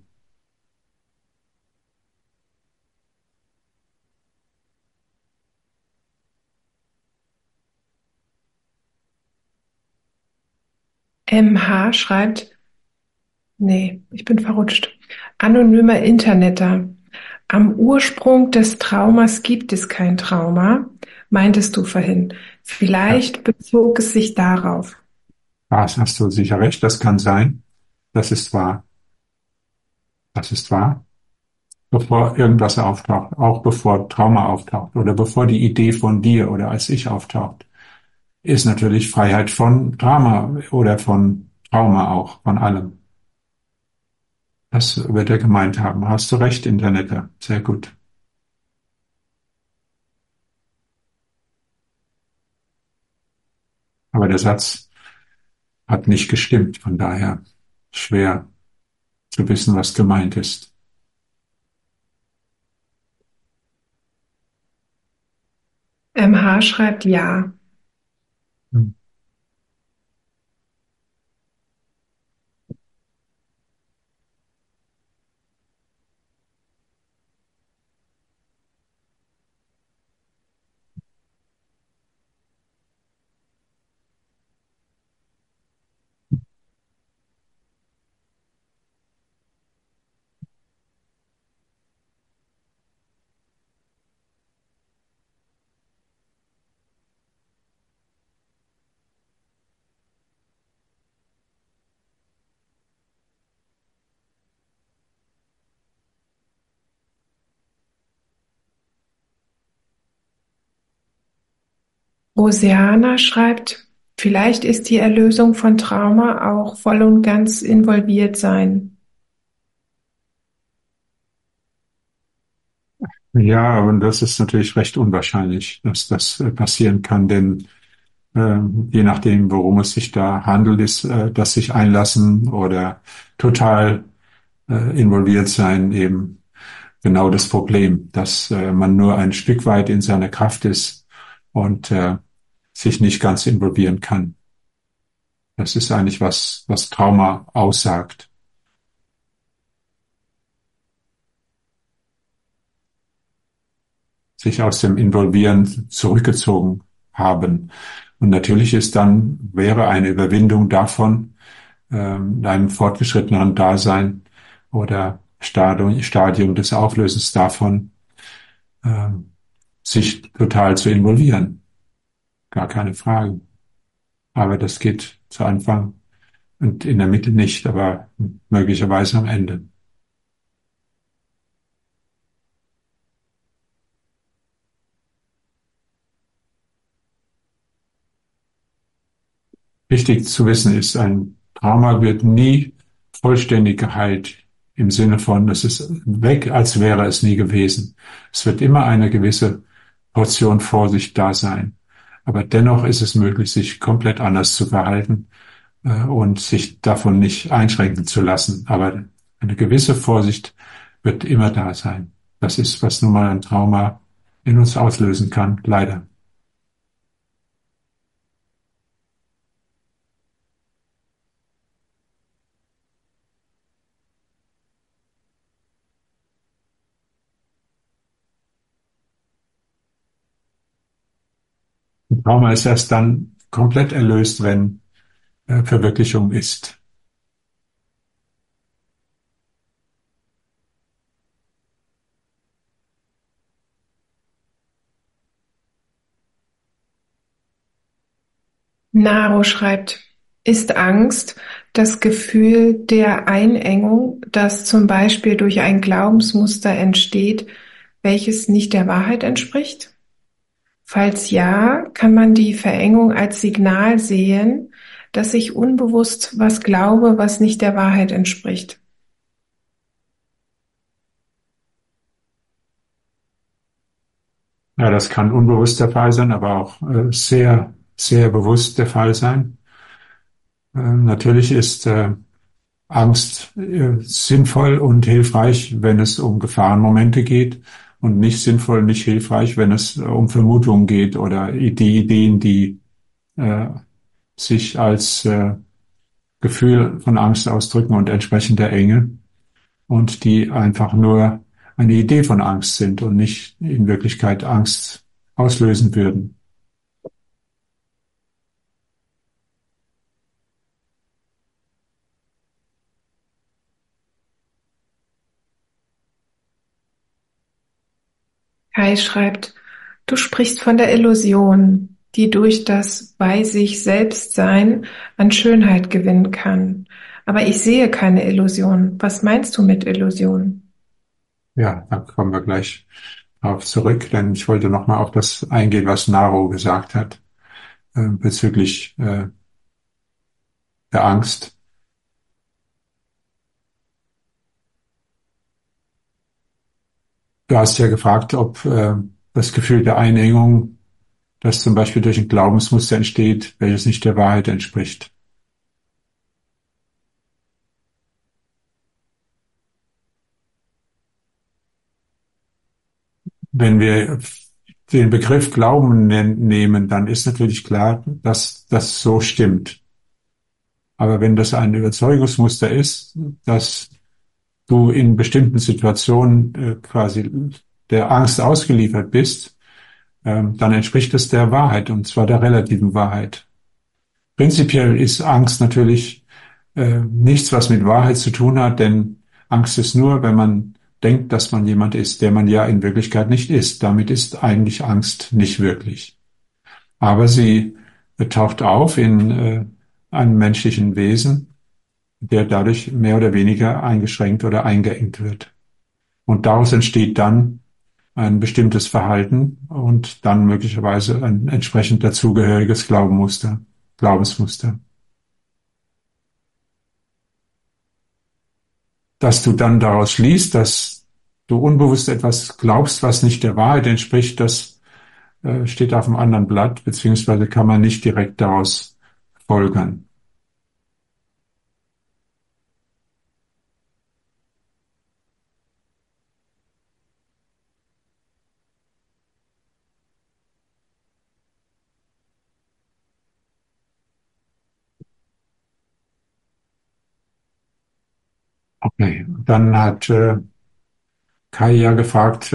Speaker 2: MH schreibt, nee, ich bin verrutscht. Anonymer Interneter. Am Ursprung des Traumas gibt es kein Trauma, meintest du vorhin.
Speaker 1: Ja,
Speaker 2: Vielleicht bezog es sich darauf.
Speaker 1: das hast du sicher recht, das kann sein. Das ist wahr. Das ist wahr. Bevor irgendwas auftaucht, auch bevor Trauma auftaucht oder bevor die Idee von dir oder als ich auftaucht, ist natürlich Freiheit von Drama oder von Trauma auch, von allem. Das wird er gemeint haben. Hast du recht, Interneter. Sehr gut. Aber der Satz hat nicht gestimmt, von daher schwer zu wissen, was gemeint ist.
Speaker 2: MH schreibt ja.
Speaker 1: Hm.
Speaker 2: Oceana schreibt, vielleicht ist die Erlösung von Trauma auch voll und ganz involviert sein.
Speaker 1: Ja, und das ist natürlich recht unwahrscheinlich, dass das passieren kann, denn je nachdem, worum es sich da handelt, ist das sich einlassen oder total involviert sein eben genau das Problem, dass man nur ein Stück weit in seiner Kraft ist und sich nicht ganz involvieren kann. Das ist eigentlich was Trauma aussagt. Sich aus dem Involvieren zurückgezogen haben. Und natürlich wäre eine Überwindung davon, in einem fortgeschritteneren Dasein oder Stadium des Auflösens davon, ähm, sich total zu involvieren. Gar keine Frage. Aber das geht zu Anfang und in der Mitte nicht, aber möglicherweise am Ende. Wichtig zu wissen ist, ein Trauma wird nie vollständig geheilt im Sinne von, es ist weg, als wäre es nie gewesen. Es wird immer eine gewisse Portion Vorsicht da sein. Aber dennoch ist es möglich, sich komplett anders zu verhalten und sich davon nicht einschränken zu lassen. Aber eine gewisse Vorsicht wird immer da sein. Das ist, was nun mal ein Trauma in uns auslösen kann, leider. Ein Trauma ist erst dann komplett erlöst, wenn Verwirklichung ist.
Speaker 2: Naro schreibt, ist Angst das Gefühl der Einengung, das zum Beispiel durch ein Glaubensmuster entsteht, welches nicht der Wahrheit entspricht? Falls ja, kann man die Verengung als Signal sehen, dass ich unbewusst was glaube, was nicht der Wahrheit entspricht.
Speaker 1: Ja, das kann unbewusst der Fall sein, aber auch sehr, sehr bewusst der Fall sein. Natürlich ist Angst sinnvoll und hilfreich, wenn es um Gefahrenmomente geht und nicht sinnvoll, nicht hilfreich, wenn es um Vermutungen geht oder die Ideen, die äh, sich als Gefühl von Angst ausdrücken und entsprechend der Enge und die einfach nur eine Idee von Angst sind und nicht in Wirklichkeit Angst auslösen würden.
Speaker 2: Kai schreibt, du sprichst von der Illusion, die durch das bei sich selbst Sein an Schönheit gewinnen kann. Aber ich sehe keine Illusion. Was meinst du mit Illusion?
Speaker 1: Ja, da kommen wir gleich darauf zurück, denn ich wollte nochmal auf das eingehen, was Naro gesagt hat bezüglich der Angst. Du hast ja gefragt, ob das Gefühl der Einengung, das zum Beispiel durch ein Glaubensmuster entsteht, welches nicht der Wahrheit entspricht. Wenn wir den Begriff Glauben nehmen, dann ist natürlich klar, dass das so stimmt. Aber wenn das ein Überzeugungsmuster ist, dass du in bestimmten Situationen quasi der Angst ausgeliefert bist, dann entspricht es der Wahrheit, und zwar der relativen Wahrheit. Prinzipiell ist Angst natürlich nichts, was mit Wahrheit zu tun hat, denn Angst ist nur, wenn man denkt, dass man jemand ist, der man ja in Wirklichkeit nicht ist. Damit ist eigentlich Angst nicht wirklich. Aber sie taucht auf in einem menschlichen Wesen, der dadurch mehr oder weniger eingeschränkt oder eingeengt wird. Und daraus entsteht dann ein bestimmtes Verhalten und dann möglicherweise ein entsprechend dazugehöriges Glaubensmuster. Dass du dann daraus schließt, dass du unbewusst etwas glaubst, was nicht der Wahrheit entspricht, das steht auf einem anderen Blatt, beziehungsweise kann man nicht direkt daraus folgern. Okay, dann hat Kai ja gefragt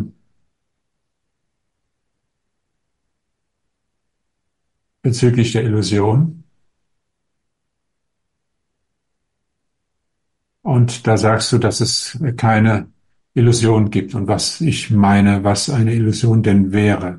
Speaker 1: bezüglich der Illusion. Und da sagst du, dass es keine Illusion gibt und was ich meine, was eine Illusion denn wäre.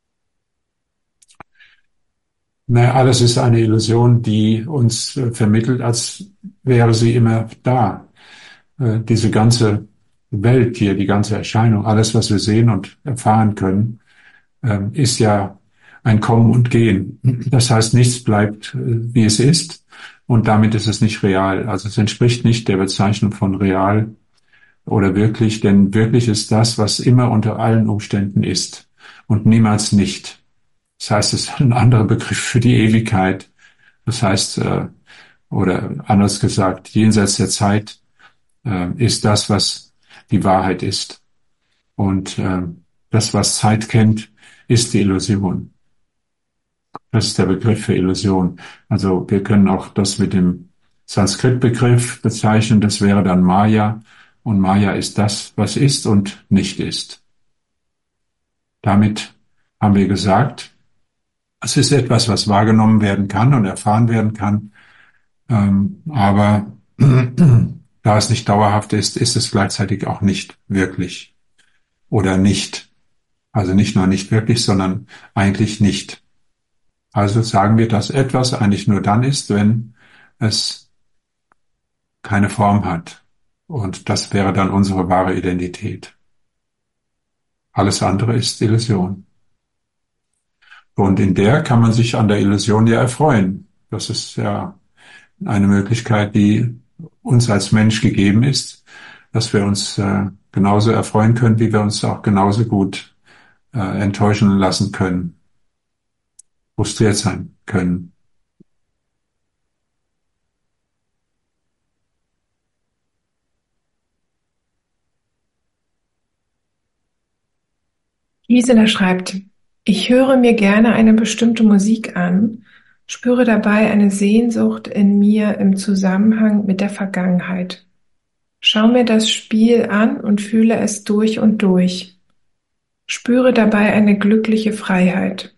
Speaker 1: Naja, alles ist eine Illusion, die uns vermittelt, als wäre sie immer da. Diese ganze Welt hier, die ganze Erscheinung, alles, was wir sehen und erfahren können, ist ja ein Kommen und Gehen. Das heißt, nichts bleibt, wie es ist, und damit ist es nicht real. Also es entspricht nicht der Bezeichnung von real oder wirklich, denn wirklich ist das, was immer unter allen Umständen ist und niemals nicht. Das heißt, es ist ein anderer Begriff für die Ewigkeit. Das heißt, oder anders gesagt, jenseits der Zeit ist das, was die Wahrheit ist. Und das, was Zeit kennt, ist die Illusion. Das ist der Begriff für Illusion. Also wir können auch das mit dem Sanskrit-Begriff bezeichnen. Das wäre dann Maya. Und Maya ist das, was ist und nicht ist. Damit haben wir gesagt, es ist etwas, was wahrgenommen werden kann und erfahren werden kann. Aber da es nicht dauerhaft ist, ist es gleichzeitig auch nicht wirklich oder nicht. Also nicht nur nicht wirklich, sondern eigentlich nicht. Also sagen wir, dass etwas eigentlich nur dann ist, wenn es keine Form hat. Und das wäre dann unsere wahre Identität. Alles andere ist Illusion. Und in der kann man sich an der Illusion ja erfreuen. Das ist ja eine Möglichkeit, die uns als Mensch gegeben ist, dass wir uns genauso erfreuen können, wie wir uns auch genauso gut enttäuschen lassen können, frustriert sein können.
Speaker 2: Gisela schreibt, ich höre mir gerne eine bestimmte Musik an, spüre dabei eine Sehnsucht in mir im Zusammenhang mit der Vergangenheit. Schau mir das Spiel an und fühle es durch und durch. Spüre dabei eine glückliche Freiheit.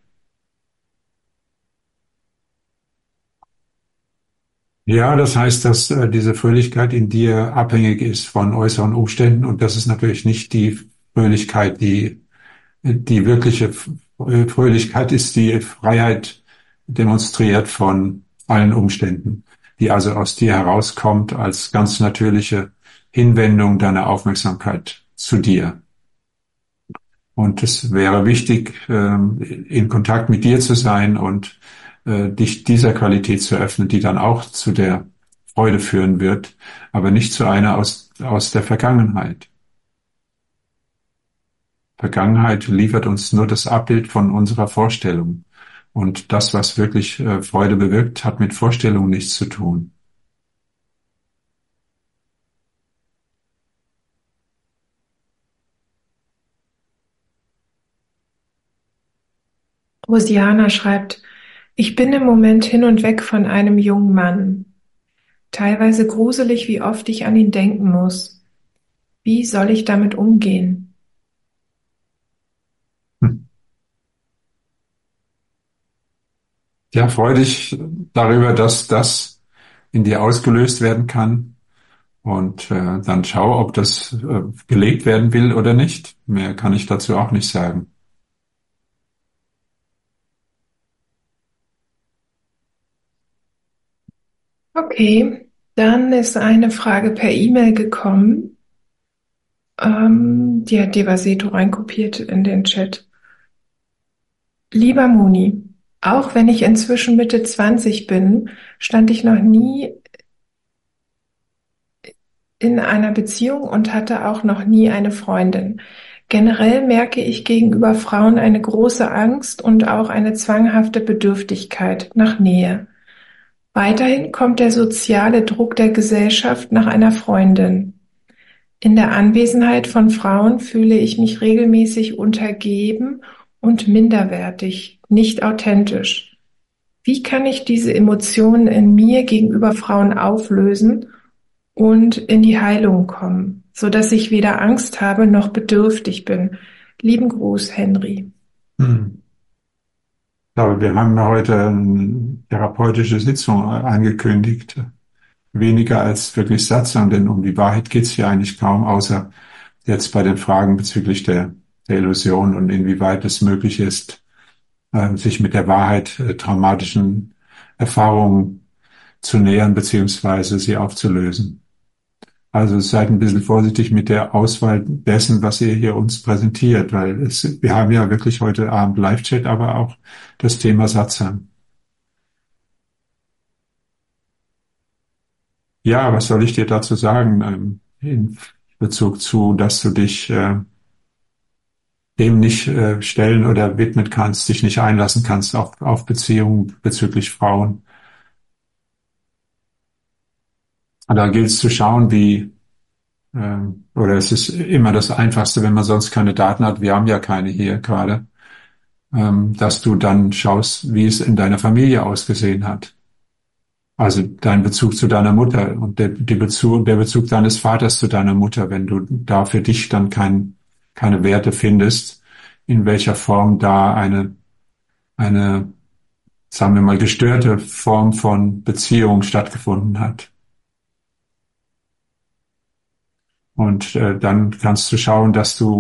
Speaker 1: Ja, das heißt, dass diese Fröhlichkeit in dir abhängig ist von äußeren Umständen und das ist natürlich nicht die Fröhlichkeit, die wirkliche Fröhlichkeit ist die Freiheit demonstriert von allen Umständen, die also aus dir herauskommt als ganz natürliche Hinwendung deiner Aufmerksamkeit zu dir. Und es wäre wichtig, in Kontakt mit dir zu sein und dich dieser Qualität zu öffnen, die dann auch zu der Freude führen wird, aber nicht zu einer aus der Vergangenheit. Vergangenheit liefert uns nur das Abbild von unserer Vorstellung. Und das, was wirklich Freude bewirkt, hat mit Vorstellungen nichts zu tun.
Speaker 2: Rosiana schreibt, ich bin im Moment hin und weg von einem jungen Mann. Teilweise gruselig, wie oft ich an ihn denken muss. Wie soll ich damit umgehen?
Speaker 1: Hm. Ja, freu dich darüber, dass das in dir ausgelöst werden kann. Und dann schau, ob das gelegt werden will oder nicht. Mehr kann ich dazu auch nicht sagen.
Speaker 2: Okay, dann ist eine Frage per E-Mail gekommen. Die hat Devaseto reinkopiert in den Chat. Lieber Moni, auch wenn ich inzwischen Mitte 20 bin, stand ich noch nie in einer Beziehung und hatte auch noch nie eine Freundin. Generell merke ich gegenüber Frauen eine große Angst und auch eine zwanghafte Bedürftigkeit nach Nähe. Weiterhin kommt der soziale Druck der Gesellschaft nach einer Freundin. In der Anwesenheit von Frauen fühle ich mich regelmäßig untergeben und minderwertig, nicht authentisch. Wie kann ich diese Emotionen in mir gegenüber Frauen auflösen und in die Heilung kommen, so dass ich weder Angst habe noch bedürftig bin? Lieben Gruß, Henry.
Speaker 1: Hm. Ich glaube, wir haben heute eine therapeutische Sitzung angekündigt. Weniger als wirklich Satzung, denn um die Wahrheit geht's hier eigentlich kaum, außer jetzt bei den Fragen bezüglich der Illusion und inwieweit es möglich ist, sich mit der Wahrheit traumatischen Erfahrungen zu nähern beziehungsweise sie aufzulösen. Also seid ein bisschen vorsichtig mit der Auswahl dessen, was ihr hier uns präsentiert, weil wir haben ja wirklich heute Abend Live-Chat, aber auch das Thema Satsang. Ja, was soll ich dir dazu sagen, in Bezug zu, dass du dich dem nicht stellen oder widmen kannst, dich nicht einlassen kannst auf Beziehungen bezüglich Frauen. Und da gilt es zu schauen, oder es ist immer das Einfachste, wenn man sonst keine Daten hat, wir haben ja keine hier gerade, dass du dann schaust, wie es in deiner Familie ausgesehen hat. Also dein Bezug zu deiner Mutter und der Bezug deines Vaters zu deiner Mutter, wenn du da für dich dann keine Werte findest, in welcher Form da eine, sagen wir mal, gestörte Form von Beziehung stattgefunden hat. Und dann kannst du schauen,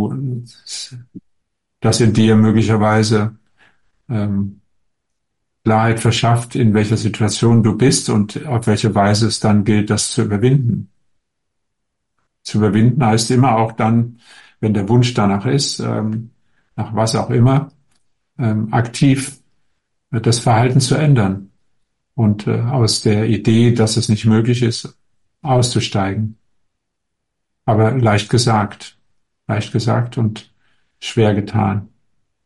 Speaker 1: dass in dir möglicherweise ähm, Klarheit verschafft, in welcher Situation du bist und auf welche Weise es dann gilt, das zu überwinden. Zu überwinden heißt immer auch dann, wenn der Wunsch danach ist, nach was auch immer, aktiv das Verhalten zu ändern und aus der Idee, dass es nicht möglich ist, auszusteigen. Aber leicht gesagt und schwer getan.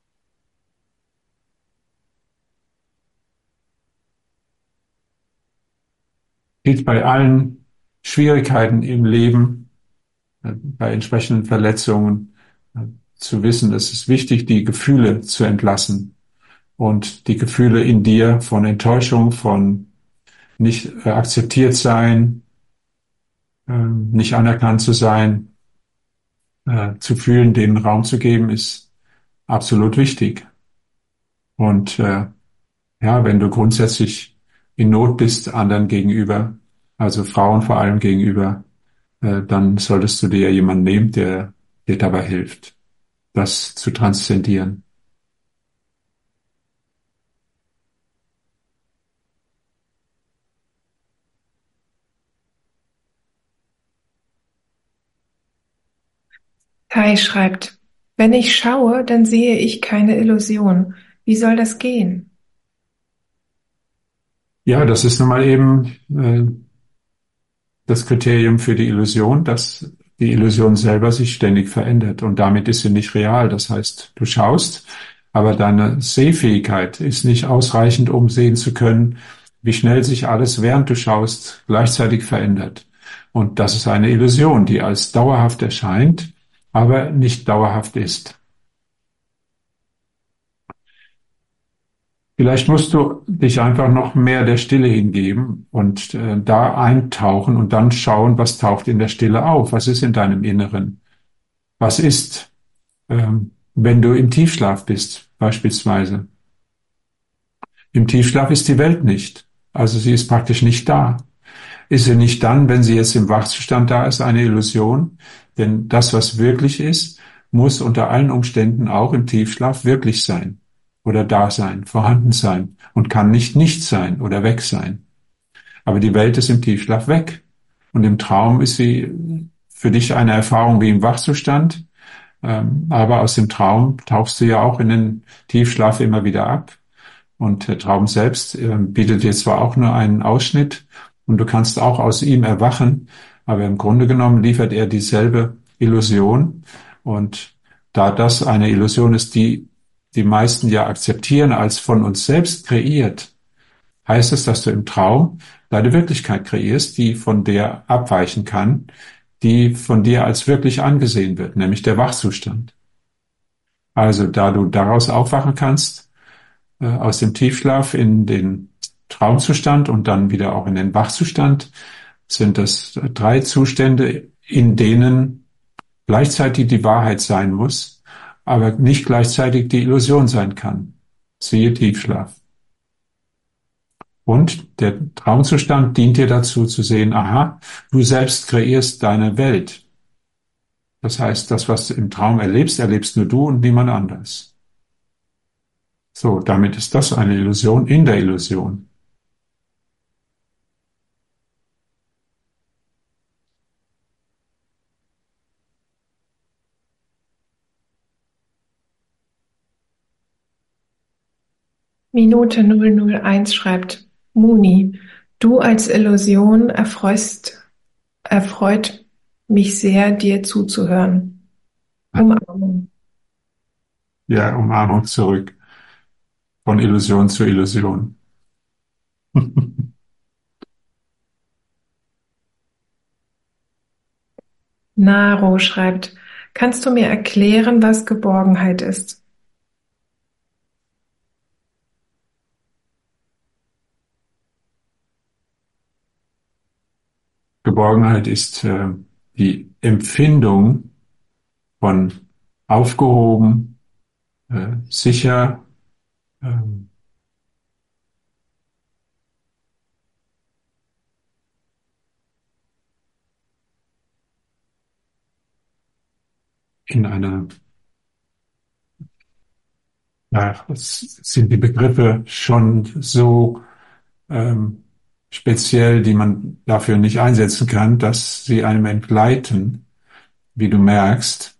Speaker 1: gilt bei allen Schwierigkeiten im Leben, bei entsprechenden Verletzungen, zu wissen, es ist wichtig, die Gefühle zu entlassen und die Gefühle in dir von Enttäuschung, von nicht akzeptiert sein, nicht anerkannt zu sein, zu fühlen, denen Raum zu geben, ist absolut wichtig. Und ja, wenn du grundsätzlich in Not bist anderen gegenüber, also Frauen vor allem gegenüber, dann solltest du dir jemanden nehmen, der dir dabei hilft, das zu transzendieren.
Speaker 2: Kai schreibt, wenn ich schaue, dann sehe ich keine Illusion. Wie soll das gehen?
Speaker 1: Ja, das ist nun mal eben das Kriterium für die Illusion, dass die Illusion selber sich ständig verändert und damit ist sie nicht real. Das heißt, du schaust, aber deine Sehfähigkeit ist nicht ausreichend, um sehen zu können, wie schnell sich alles, während du schaust, gleichzeitig verändert. Und das ist eine Illusion, die als dauerhaft erscheint, aber nicht dauerhaft ist. Vielleicht musst du dich einfach noch mehr der Stille hingeben und da eintauchen und dann schauen, was taucht in der Stille auf, was ist in deinem Inneren, was ist, wenn du im Tiefschlaf bist, beispielsweise. Im Tiefschlaf ist die Welt nicht, also sie ist praktisch nicht da. Ist sie nicht dann, wenn sie jetzt im Wachzustand da ist, eine Illusion? Denn das, was wirklich ist, muss unter allen Umständen auch im Tiefschlaf wirklich sein oder da sein, vorhanden sein und kann nicht sein oder weg sein. Aber die Welt ist im Tiefschlaf weg. Und im Traum ist sie für dich eine Erfahrung wie im Wachzustand. Aber aus dem Traum tauchst du ja auch in den Tiefschlaf immer wieder ab. Und der Traum selbst bietet dir zwar auch nur einen Ausschnitt und du kannst auch aus ihm erwachen, aber im Grunde genommen liefert er dieselbe Illusion. Und da das eine Illusion ist, die die meisten ja akzeptieren als von uns selbst kreiert, heißt es, dass du im Traum deine Wirklichkeit kreierst, die von der abweichen kann, die von dir als wirklich angesehen wird, nämlich der Wachzustand. Also da du daraus aufwachen kannst, aus dem Tiefschlaf in den Traumzustand und dann wieder auch in den Wachzustand, sind das drei Zustände, in denen gleichzeitig die Wahrheit sein muss, aber nicht gleichzeitig die Illusion sein kann. Siehe Tiefschlaf. Und der Traumzustand dient dir dazu zu sehen, aha, du selbst kreierst deine Welt. Das heißt, das, was du im Traum erlebst, erlebst nur du und niemand anders. So, damit ist das eine Illusion in der Illusion.
Speaker 2: Minute 001 schreibt, Muni, du als Illusion erfreut mich sehr, dir zuzuhören. Umarmung.
Speaker 1: Ja, Umarmung zurück. Von Illusion zu Illusion.
Speaker 2: Naro schreibt, kannst du mir erklären, was Geborgenheit ist?
Speaker 1: Geborgenheit ist die Empfindung von aufgehoben, sicher, ähm, in einer, ja, es sind die Begriffe schon so ähm, speziell, die man dafür nicht einsetzen kann, dass sie einem entgleiten, wie du merkst.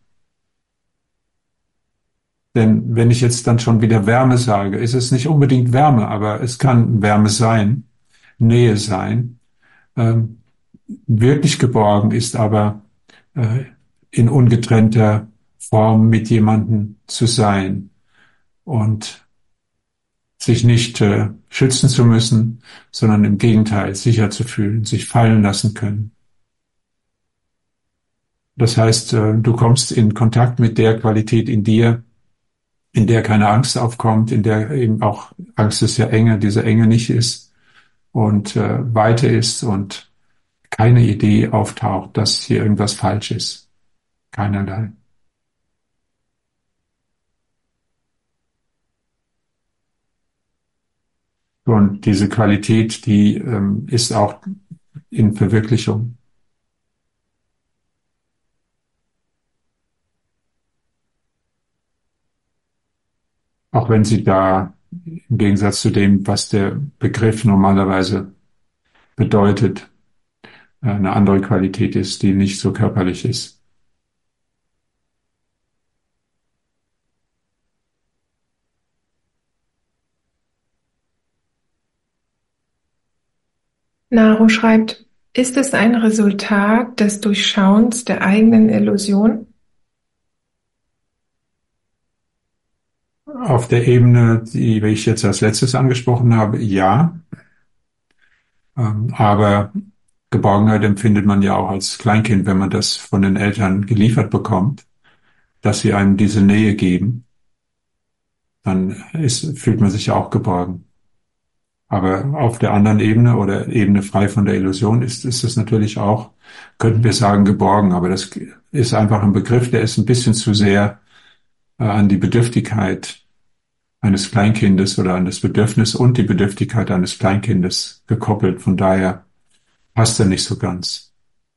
Speaker 1: Denn wenn ich jetzt dann schon wieder Wärme sage, ist es nicht unbedingt Wärme, aber es kann Wärme sein, Nähe sein. Ähm, wirklich geborgen ist aber äh, in ungetrennter Form mit jemandem zu sein und sich nicht schützen zu müssen, sondern im Gegenteil sicher zu fühlen, sich fallen lassen können. Das heißt, du kommst in Kontakt mit der Qualität in dir, in der keine Angst aufkommt, in der eben auch Angst ist ja Enge, diese Enge nicht ist und Weite ist und keine Idee auftaucht, dass hier irgendwas falsch ist. Keinerlei. Und diese Qualität, die ist auch in Verwirklichung. Auch wenn sie da im Gegensatz zu dem, was der Begriff normalerweise bedeutet, eine andere Qualität ist, die nicht so körperlich ist.
Speaker 2: Naro schreibt, ist es ein Resultat des Durchschauens der eigenen Illusion?
Speaker 1: Auf der Ebene, die ich jetzt als letztes angesprochen habe, ja. Aber Geborgenheit empfindet man ja auch als Kleinkind, wenn man das von den Eltern geliefert bekommt, dass sie einem diese Nähe geben, dann fühlt man sich ja auch geborgen. Aber auf der anderen Ebene oder Ebene frei von der Illusion ist es natürlich auch, könnten wir sagen, geborgen. Aber das ist einfach ein Begriff, der ist ein bisschen zu sehr an die Bedürftigkeit eines Kleinkindes oder an das Bedürfnis und die Bedürftigkeit eines Kleinkindes gekoppelt. Von daher passt er nicht so ganz.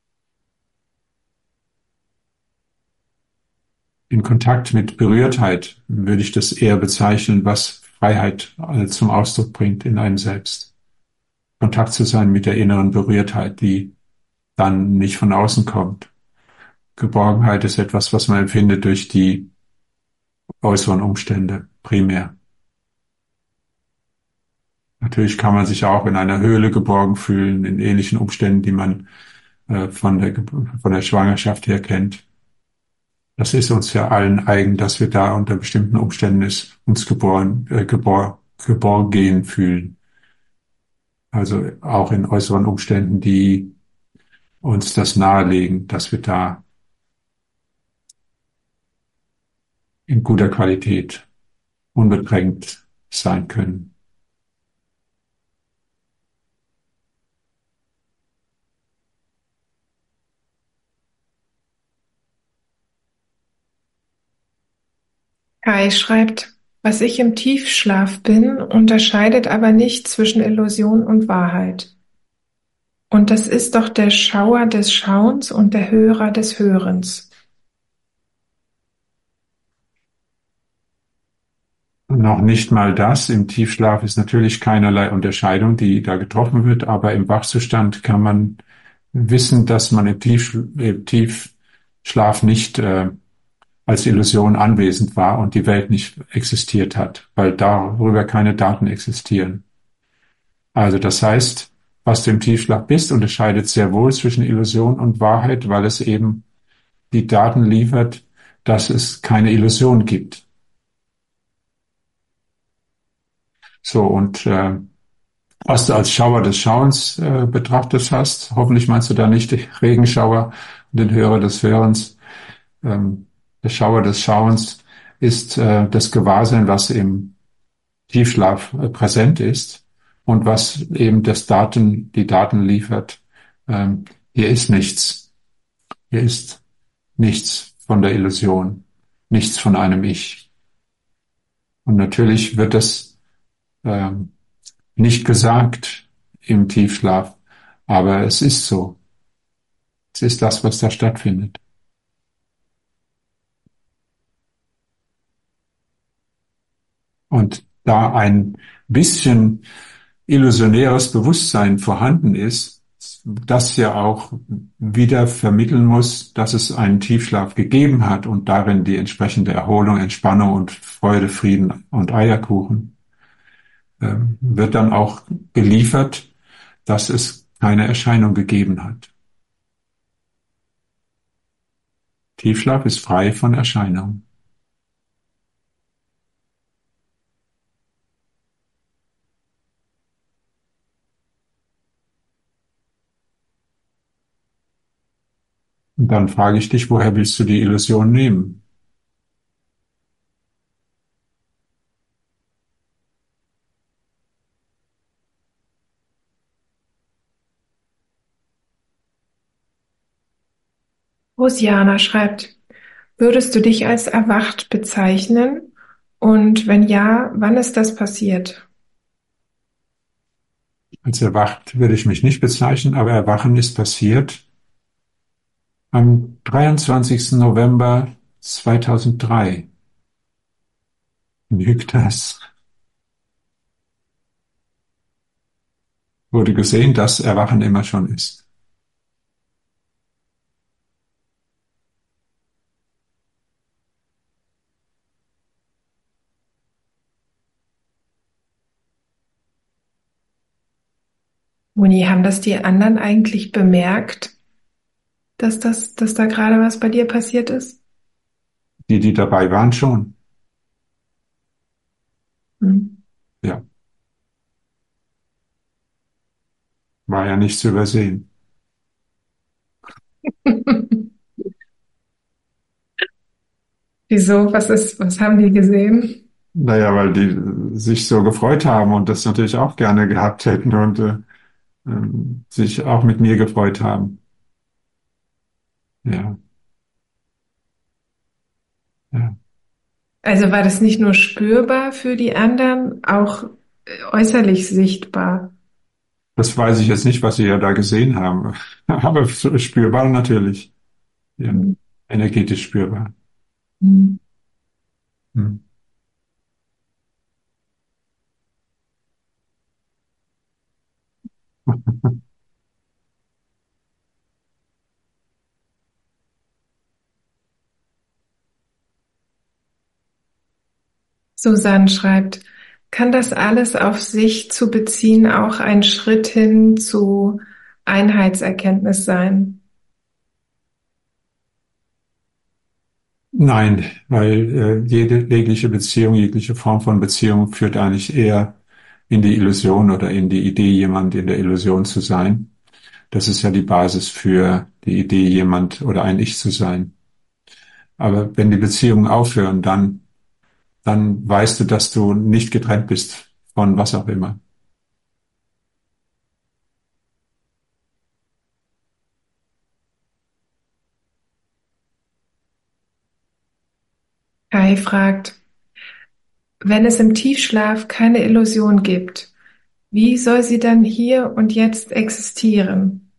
Speaker 1: In Kontakt mit Berührtheit würde ich das eher bezeichnen, was Freiheit zum Ausdruck bringt in einem selbst. Kontakt zu sein mit der inneren Berührtheit, die dann nicht von außen kommt. Geborgenheit ist etwas, was man empfindet durch die äußeren Umstände primär. Natürlich kann man sich auch in einer Höhle geborgen fühlen, in ähnlichen Umständen, die man von der Schwangerschaft her kennt. Das ist uns ja allen eigen, dass wir da unter bestimmten Umständen uns geborgen fühlen. Also auch in äußeren Umständen, die uns das nahelegen, dass wir da in guter Qualität unbedrängt sein können.
Speaker 2: Kai schreibt, was ich im Tiefschlaf bin, unterscheidet aber nicht zwischen Illusion und Wahrheit. Und das ist doch der Schauer des Schauens und der Hörer des Hörens.
Speaker 1: Noch nicht mal das. Im Tiefschlaf ist natürlich keinerlei Unterscheidung, die da getroffen wird, aber im Wachzustand kann man wissen, dass man im Tiefschlaf nicht als Illusion anwesend war und die Welt nicht existiert hat, weil darüber keine Daten existieren. Also das heißt, was du im Tiefschlaf bist, unterscheidet sehr wohl zwischen Illusion und Wahrheit, weil es eben die Daten liefert, dass es keine Illusion gibt. So, und was du als Schauer des Schauens betrachtet hast, hoffentlich meinst du da nicht den Regenschauer und den Hörer des Hörens. Der Schauer des Schauens ist das Gewahrsein, was im Tiefschlaf präsent ist und was eben die Daten liefert. Hier ist nichts. Hier ist nichts von der Illusion, nichts von einem Ich. Und natürlich wird das ähm, nicht gesagt im Tiefschlaf, aber es ist so. Es ist das, was da stattfindet. Und da ein bisschen illusionäres Bewusstsein vorhanden ist, das ja auch wieder vermitteln muss, dass es einen Tiefschlaf gegeben hat und darin die entsprechende Erholung, Entspannung und Freude, Frieden und Eierkuchen, wird dann auch geliefert, dass es keine Erscheinung gegeben hat. Tiefschlaf ist frei von Erscheinungen. Und dann frage ich dich, woher willst du die Illusion nehmen?
Speaker 2: Rosiana schreibt, würdest du dich als erwacht bezeichnen? Und wenn ja, wann ist das passiert?
Speaker 1: Als erwacht würde ich mich nicht bezeichnen, aber Erwachen ist passiert am 23. November 2003. Lügt das? Wurde gesehen, dass Erwachen immer schon ist.
Speaker 2: Moni, haben das die anderen eigentlich bemerkt, dass da gerade was bei dir passiert ist?
Speaker 1: Die, die dabei waren, schon.
Speaker 2: Hm.
Speaker 1: Ja, war ja nicht zu übersehen.
Speaker 2: Wieso? Was haben die gesehen?
Speaker 1: Naja, weil die sich so gefreut haben und das natürlich auch gerne gehabt hätten und sich auch mit mir gefreut haben. Ja, ja.
Speaker 2: Also war das nicht nur spürbar für die anderen, auch äußerlich sichtbar?
Speaker 1: Das weiß ich jetzt nicht, was Sie ja da gesehen haben, aber spürbar natürlich. Ja,
Speaker 2: Hm.
Speaker 1: energetisch spürbar.
Speaker 2: Hm.
Speaker 1: Hm.
Speaker 2: Susanne schreibt, kann das alles auf sich zu beziehen auch ein Schritt hin zu Einheitserkenntnis sein?
Speaker 1: Nein, weil jede jegliche Beziehung, jegliche Form von Beziehung führt eigentlich eher in die Illusion oder in die Idee, jemand in der Illusion zu sein. Das ist ja die Basis für die Idee, jemand oder ein Ich zu sein. Aber wenn die Beziehungen aufhören, dann weißt du, dass du nicht getrennt bist von was auch immer.
Speaker 2: Kai fragt, wenn es im Tiefschlaf keine Illusion gibt, wie soll sie dann hier und jetzt existieren?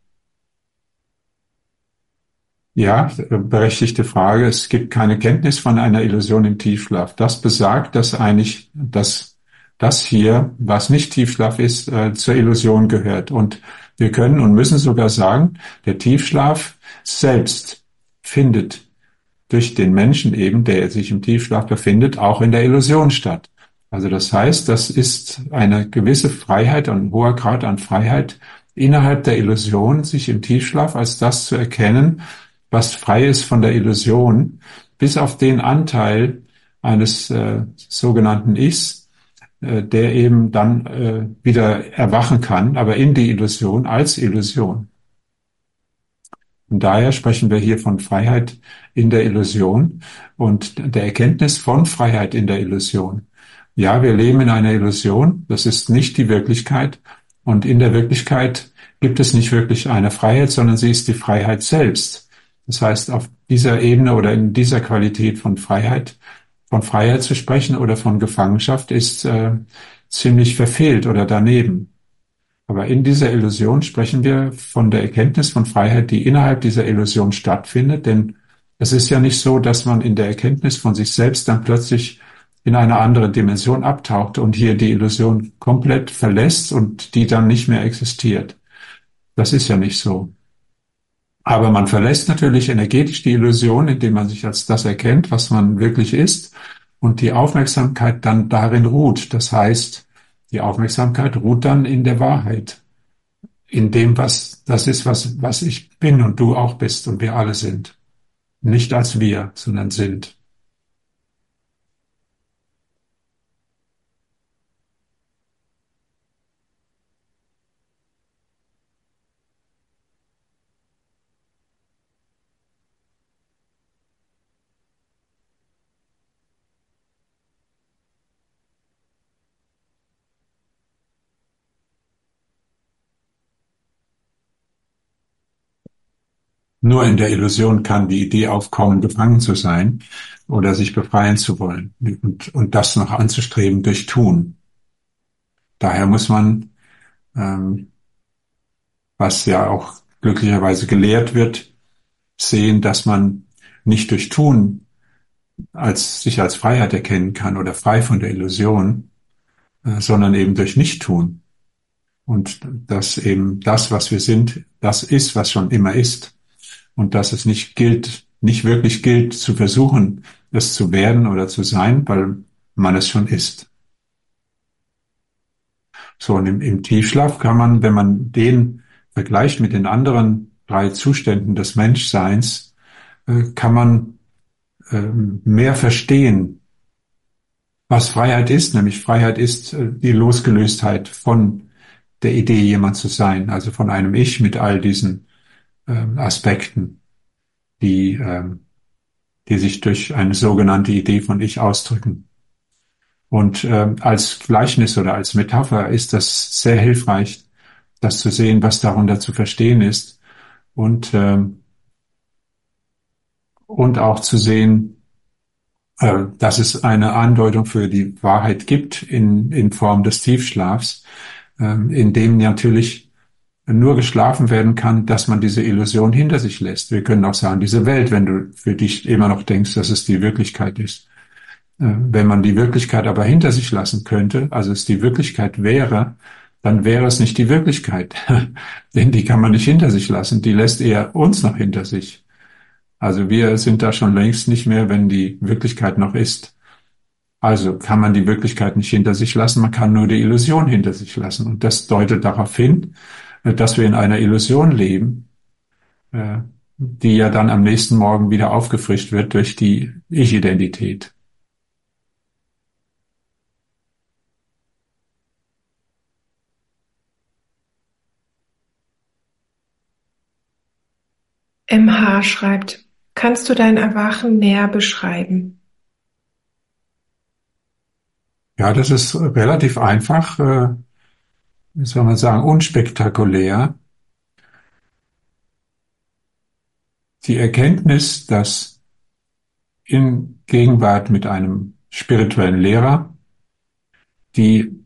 Speaker 1: Ja, berechtigte Frage. Es gibt keine Kenntnis von einer Illusion im Tiefschlaf. Das besagt, dass eigentlich das hier, was nicht Tiefschlaf ist, zur Illusion gehört. Und wir können und müssen sogar sagen, der Tiefschlaf selbst findet durch den Menschen eben, der sich im Tiefschlaf befindet, auch in der Illusion statt. Also das heißt, das ist eine gewisse Freiheit, ein hoher Grad an Freiheit innerhalb der Illusion, sich im Tiefschlaf als das zu erkennen, was frei ist von der Illusion, bis auf den Anteil eines sogenannten Ichs, der eben dann wieder erwachen kann, aber in die Illusion als Illusion. Und daher sprechen wir hier von Freiheit in der Illusion und der Erkenntnis von Freiheit in der Illusion. Ja, wir leben in einer Illusion, das ist nicht die Wirklichkeit. Und in der Wirklichkeit gibt es nicht wirklich eine Freiheit, sondern sie ist die Freiheit selbst. Das heißt, auf dieser Ebene oder in dieser Qualität von Freiheit zu sprechen oder von Gefangenschaft ist ziemlich verfehlt oder daneben. Aber in dieser Illusion sprechen wir von der Erkenntnis von Freiheit, die innerhalb dieser Illusion stattfindet. Denn es ist ja nicht so, dass man in der Erkenntnis von sich selbst dann plötzlich in eine andere Dimension abtaucht und hier die Illusion komplett verlässt und die dann nicht mehr existiert. Das ist ja nicht so. Aber man verlässt natürlich energetisch die Illusion, indem man sich als das erkennt, was man wirklich ist, und die Aufmerksamkeit dann darin ruht. Das heißt, die Aufmerksamkeit ruht dann in der Wahrheit, in dem, was das ist, was ich bin und du auch bist und wir alle sind. Nicht als wir, sondern sind. Nur in der Illusion kann die Idee aufkommen, gefangen zu sein oder sich befreien zu wollen und das noch anzustreben durch Tun. Daher muss man, ähm, was ja auch glücklicherweise gelehrt wird, sehen, dass man nicht durch Tun sich als Freiheit erkennen kann oder frei von der Illusion, sondern eben durch Nichttun. Und dass eben das, was wir sind, das ist, was schon immer ist. Und dass es nicht wirklich gilt, zu versuchen, es zu werden oder zu sein, weil man es schon ist. So, und im Tiefschlaf kann man, wenn man den vergleicht mit den anderen drei Zuständen des Menschseins, kann man mehr verstehen, was Freiheit ist. Nämlich Freiheit ist die Losgelöstheit von der Idee, jemand zu sein, also von einem Ich mit all diesen Aspekten, die, die sich durch eine sogenannte Idee von Ich ausdrücken. Und als Gleichnis oder als Metapher ist das sehr hilfreich, das zu sehen, was darunter zu verstehen ist und, und auch zu sehen, dass es eine Andeutung für die Wahrheit gibt in Form des Tiefschlafs, in dem natürlich nur geschlafen werden kann, dass man diese Illusion hinter sich lässt. Wir können auch sagen, diese Welt, wenn du für dich immer noch denkst, dass es die Wirklichkeit ist. Wenn man die Wirklichkeit aber hinter sich lassen könnte, also es die Wirklichkeit wäre, dann wäre es nicht die Wirklichkeit. Denn die kann man nicht hinter sich lassen, die lässt eher uns noch hinter sich. Also wir sind da schon längst nicht mehr, wenn die Wirklichkeit noch ist. Also kann man die Wirklichkeit nicht hinter sich lassen, man kann nur die Illusion hinter sich lassen. Und das deutet darauf hin, dass wir in einer Illusion leben, die ja dann am nächsten Morgen wieder aufgefrischt wird durch die Ich-Identität.
Speaker 2: MH schreibt, kannst du dein Erwachen näher beschreiben?
Speaker 1: Ja, das ist relativ einfach, wie soll man sagen, unspektakulär. Die Erkenntnis, dass in Gegenwart mit einem spirituellen Lehrer die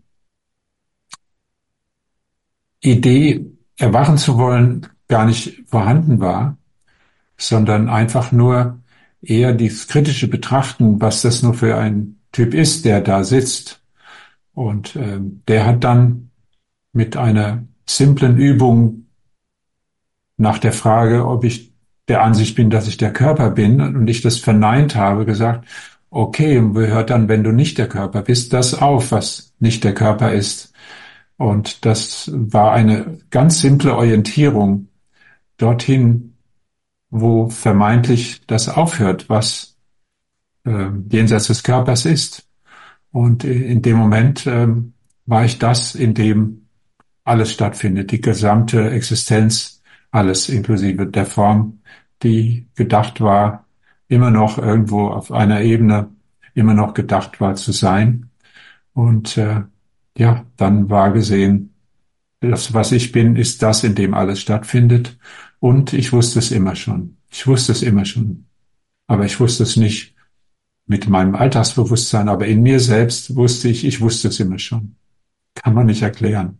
Speaker 1: Idee, erwachen zu wollen, gar nicht vorhanden war, sondern einfach nur eher das kritische Betrachten, was das nur für ein Typ ist, der da sitzt. Und der hat dann mit einer simplen Übung nach der Frage, ob ich der Ansicht bin, dass ich der Körper bin und ich das verneint habe, gesagt, okay, hört dann, wenn du nicht der Körper bist, das auf, was nicht der Körper ist. Und das war eine ganz simple Orientierung dorthin, wo vermeintlich das aufhört, was jenseits des Körpers ist. Und in dem Moment war ich das, in dem alles stattfindet, die gesamte Existenz, alles inklusive der Form, die gedacht war, immer noch irgendwo auf einer Ebene, immer noch gedacht war zu sein. Und ja, dann war gesehen, das, was ich bin, ist das, in dem alles stattfindet. Und ich wusste es immer schon. Ich wusste es immer schon. Aber ich wusste es nicht mit meinem Alltagsbewusstsein, aber in mir selbst wusste ich wusste es immer schon. Kann man nicht erklären.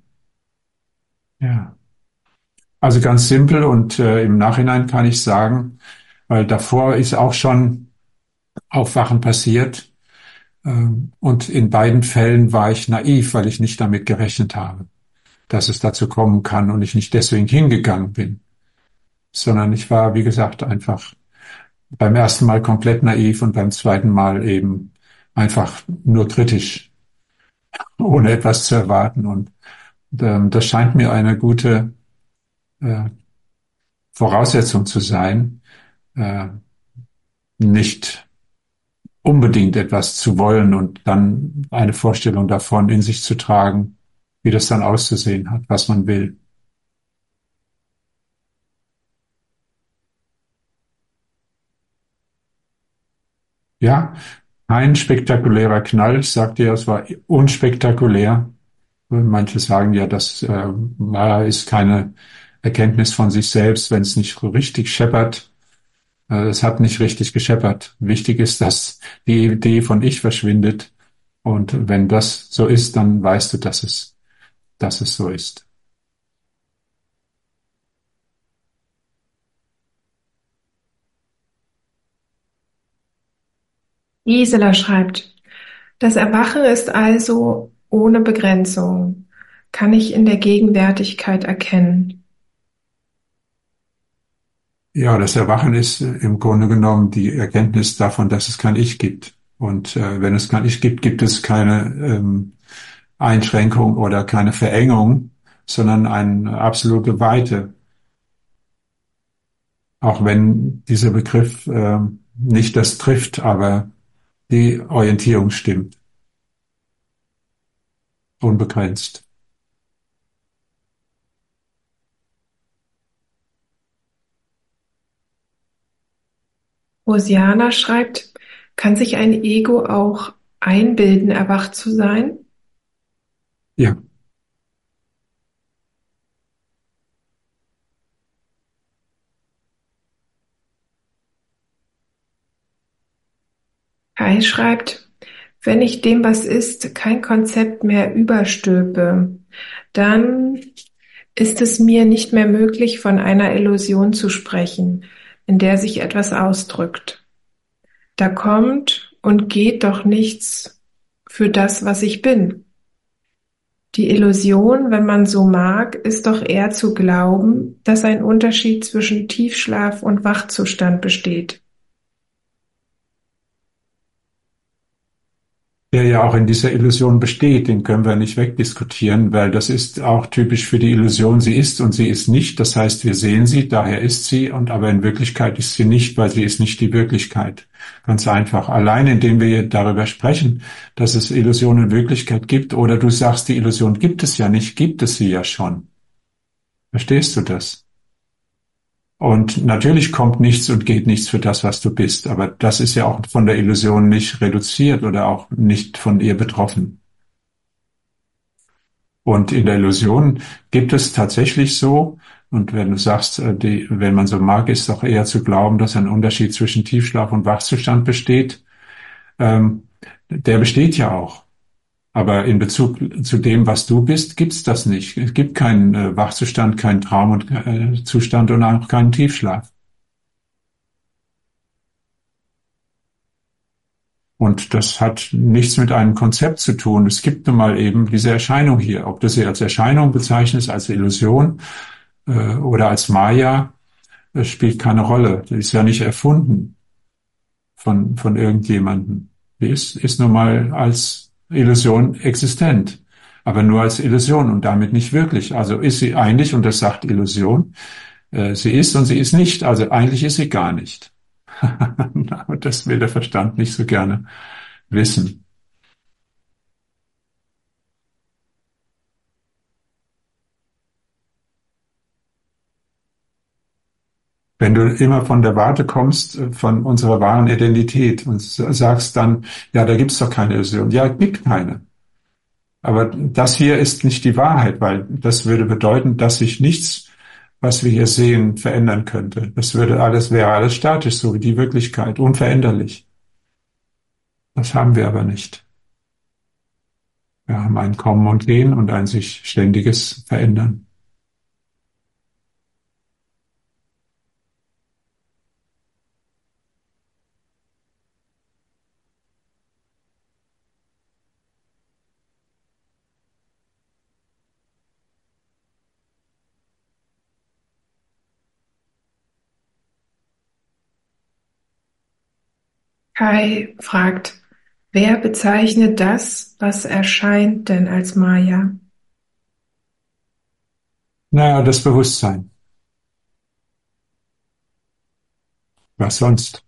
Speaker 1: Ja. Also ganz simpel und im Nachhinein kann ich sagen, weil davor ist auch schon Aufwachen passiert und in beiden Fällen war ich naiv, weil ich nicht damit gerechnet habe, dass es dazu kommen kann und ich nicht deswegen hingegangen bin, sondern ich war, wie gesagt, einfach beim ersten Mal komplett naiv und beim zweiten Mal eben einfach nur kritisch, ohne etwas zu erwarten. Und das scheint mir eine gute äh, Voraussetzung zu sein, äh, nicht unbedingt etwas zu wollen und dann eine Vorstellung davon in sich zu tragen, wie das dann auszusehen hat, was man will. Ja, kein spektakulärer Knall. Ich sagte ja, es war unspektakulär. Manche sagen ja, das ist keine Erkenntnis von sich selbst, wenn es nicht so richtig scheppert. Es hat nicht richtig gescheppert. Wichtig ist, dass die Idee von Ich verschwindet. Und wenn das so ist, dann weißt du, dass es so ist.
Speaker 2: Gisela schreibt, das Erwachen ist also ohne Begrenzung, kann ich in der Gegenwärtigkeit erkennen.
Speaker 1: Ja, das Erwachen ist im Grunde genommen die Erkenntnis davon, dass es kein Ich gibt. Und wenn es kein Ich gibt, gibt es keine Einschränkung oder keine Verengung, sondern eine absolute Weite. Auch wenn dieser Begriff nicht das trifft, aber die Orientierung stimmt. Unbegrenzt.
Speaker 2: Rosiana schreibt, kann sich ein Ego auch einbilden, erwacht zu sein?
Speaker 1: Ja,
Speaker 2: Kai schreibt, wenn ich dem, was ist, kein Konzept mehr überstülpe, dann ist es mir nicht mehr möglich, von einer Illusion zu sprechen, in der sich etwas ausdrückt. Da kommt und geht doch nichts für das, was ich bin. Die Illusion, wenn man so mag, ist doch eher zu glauben, dass ein Unterschied zwischen Tiefschlaf und Wachzustand besteht.
Speaker 1: der ja auch in dieser Illusion besteht, den können wir nicht wegdiskutieren, weil das ist auch typisch für die Illusion. Sie ist und sie ist nicht. Das heißt, wir sehen sie, daher ist sie, und aber in Wirklichkeit ist sie nicht, weil sie ist nicht die Wirklichkeit. Ganz einfach. Allein indem wir darüber sprechen, dass es Illusionen in Wirklichkeit gibt, oder du sagst, die Illusion gibt es ja nicht, gibt es sie ja schon. Verstehst du das? Und natürlich kommt nichts und geht nichts für das, was du bist. Aber das ist ja auch von der Illusion nicht reduziert oder auch nicht von ihr betroffen. Und in der Illusion gibt es tatsächlich so, und wenn du sagst, wenn man so mag, ist doch eher zu glauben, dass ein Unterschied zwischen Tiefschlaf und Wachzustand besteht. Ähm, Der besteht ja auch. Aber in Bezug zu dem, was du bist, gibt's das nicht. Es gibt keinen Wachzustand, keinen Traum und Zustand und auch keinen Tiefschlaf. Und das hat nichts mit einem Konzept zu tun. Es gibt nun mal eben diese Erscheinung hier. Ob du sie als Erscheinung bezeichnest, als Illusion oder als Maya, das spielt keine Rolle. Die ist ja nicht erfunden von irgendjemandem. Die ist nun mal als Illusion existent, aber nur als Illusion und damit nicht wirklich. Also ist sie eigentlich, und das sagt Illusion, sie ist und sie ist nicht. Also eigentlich ist sie gar nicht. Aber das will der Verstand nicht so gerne wissen. Wenn du immer von der Warte kommst, von unserer wahren Identität und sagst dann, ja, da gibt's doch keine Illusion. Ja, gibt keine. Aber das hier ist nicht die Wahrheit, weil das würde bedeuten, dass sich nichts, was wir hier sehen, verändern könnte. Wäre alles statisch, so wie die Wirklichkeit, unveränderlich. Das haben wir aber nicht. Wir haben ein Kommen und Gehen und ein sich ständiges Verändern.
Speaker 2: Kai fragt, wer bezeichnet das, was erscheint, denn als Maya?
Speaker 1: Naja, das Bewusstsein. Was sonst?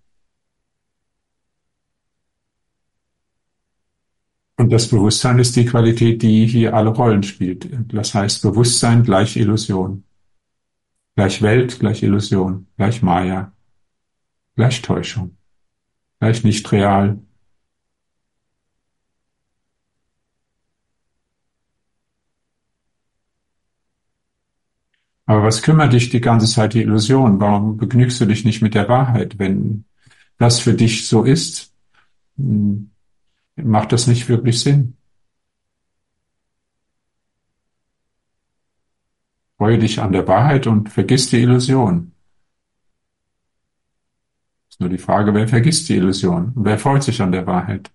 Speaker 1: Und das Bewusstsein ist die Qualität, die hier alle Rollen spielt. Das heißt, Bewusstsein gleich Illusion, gleich Welt, gleich Illusion, gleich Maya, gleich Täuschung, gleich nicht real. Aber was kümmert dich die ganze Zeit die Illusion? Warum begnügst du dich nicht mit der Wahrheit? Wenn das für dich so ist, hm, macht das nicht wirklich Sinn. Freue dich an der Wahrheit und vergiss die Illusion. Ist nur die Frage, wer vergisst die Illusion und wer freut sich an der Wahrheit?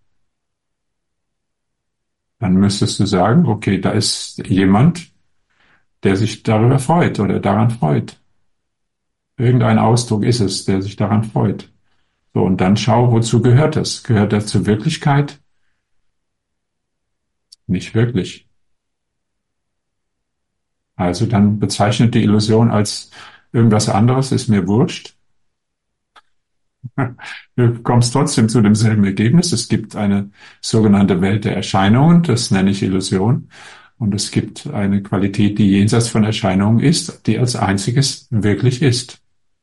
Speaker 1: Dann müsstest du sagen, okay, da ist jemand, der sich darüber freut oder daran freut. Irgendein Ausdruck ist es, der sich daran freut. So, und dann schau, wozu gehört das? Gehört das zur Wirklichkeit? Nicht wirklich. Also dann bezeichnet die Illusion als irgendwas anderes, ist mir wurscht. Du kommst trotzdem zu demselben Ergebnis. Es gibt eine sogenannte Welt der Erscheinungen, das nenne ich Illusion. Und es gibt eine Qualität, die jenseits von Erscheinungen ist, die als einziges wirklich ist.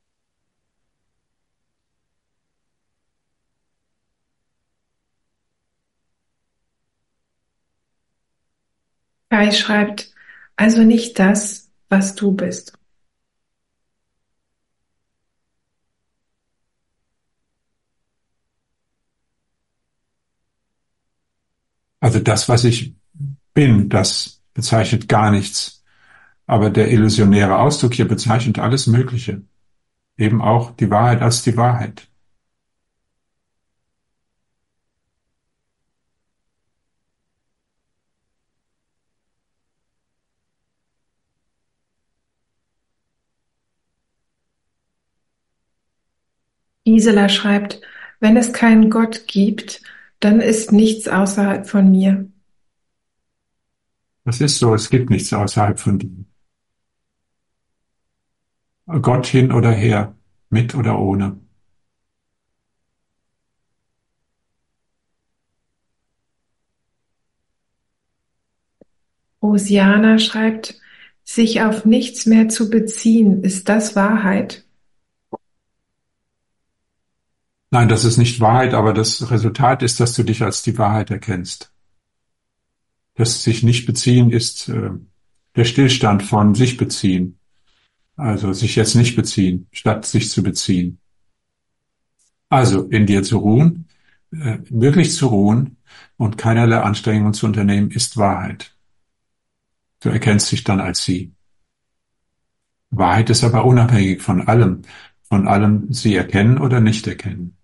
Speaker 2: Kai schreibt, also nicht das, was du bist.
Speaker 1: Also das, was ich bin, das bezeichnet gar nichts. Aber der illusionäre Ausdruck hier bezeichnet alles Mögliche. Eben auch die Wahrheit als die Wahrheit.
Speaker 2: Gisela schreibt, wenn es keinen Gott gibt, dann ist nichts außerhalb von mir.
Speaker 1: Das ist so, es gibt nichts außerhalb von dir. Gott hin oder her, mit oder ohne.
Speaker 2: Rosiana schreibt, sich auf nichts mehr zu beziehen, ist das Wahrheit?
Speaker 1: Nein, das ist nicht Wahrheit, aber das Resultat ist, dass du dich als die Wahrheit erkennst. Das sich nicht beziehen ist der Stillstand von sich beziehen. Also sich jetzt nicht beziehen, statt sich zu beziehen. Also in dir zu ruhen, wirklich zu ruhen und keinerlei Anstrengungen zu unternehmen, ist Wahrheit. Du erkennst dich dann als sie. Wahrheit ist aber unabhängig von allem sie erkennen oder nicht erkennen.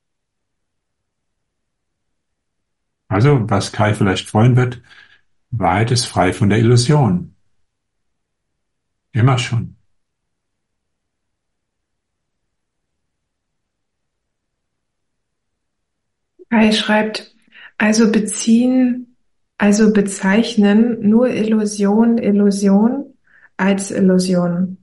Speaker 1: Also, was Kai vielleicht freuen wird, Wahrheit ist frei von der Illusion. Immer schon.
Speaker 2: Kai schreibt, also beziehen, also bezeichnen nur Illusion, Illusion als Illusion.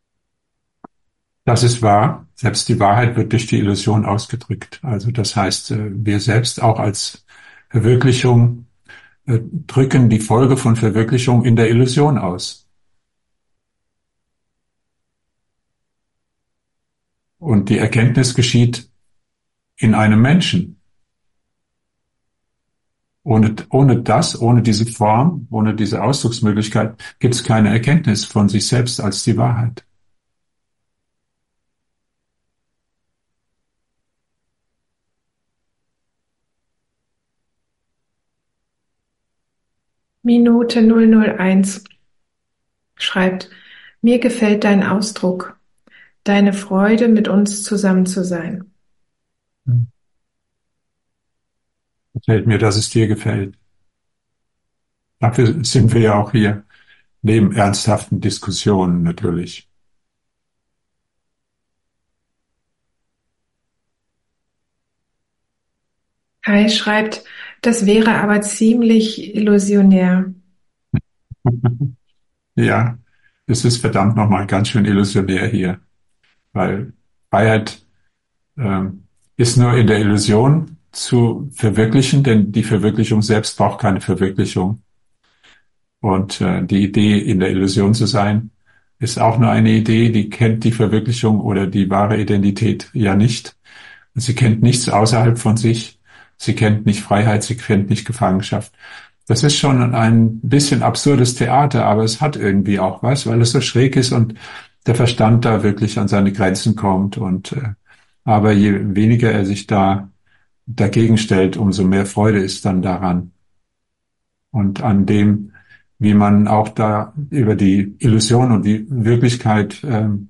Speaker 1: Das ist wahr. Selbst die Wahrheit wird durch die Illusion ausgedrückt. Also das heißt, wir selbst auch als Verwirklichung drücken die Folge von Verwirklichung in der Illusion aus. Und die Erkenntnis geschieht in einem Menschen. Ohne diese Form, ohne diese Ausdrucksmöglichkeit, gibt es keine Erkenntnis von sich selbst als die Wahrheit.
Speaker 2: Minute 001 schreibt, mir gefällt dein Ausdruck, deine Freude, mit uns zusammen zu sein.
Speaker 1: Gefällt mir, dass es dir gefällt. Dafür sind wir ja auch hier, neben ernsthaften Diskussionen natürlich.
Speaker 2: Kai schreibt, das wäre aber ziemlich illusionär.
Speaker 1: Ja, es ist verdammt nochmal ganz schön illusionär hier, weil Freiheit ist nur in der Illusion zu verwirklichen, denn die Verwirklichung selbst braucht keine Verwirklichung. Und die Idee, in der Illusion zu sein, ist auch nur eine Idee, die kennt die Verwirklichung oder die wahre Identität ja nicht. Sie kennt nichts außerhalb von sich. Sie kennt nicht Freiheit, sie kennt nicht Gefangenschaft. Das ist schon ein bisschen absurdes Theater, aber es hat irgendwie auch was, weil es so schräg ist und der Verstand da wirklich an seine Grenzen kommt. Aber je weniger er sich da dagegen stellt, umso mehr Freude ist dann daran und an dem, wie man auch da über die Illusion und die Wirklichkeit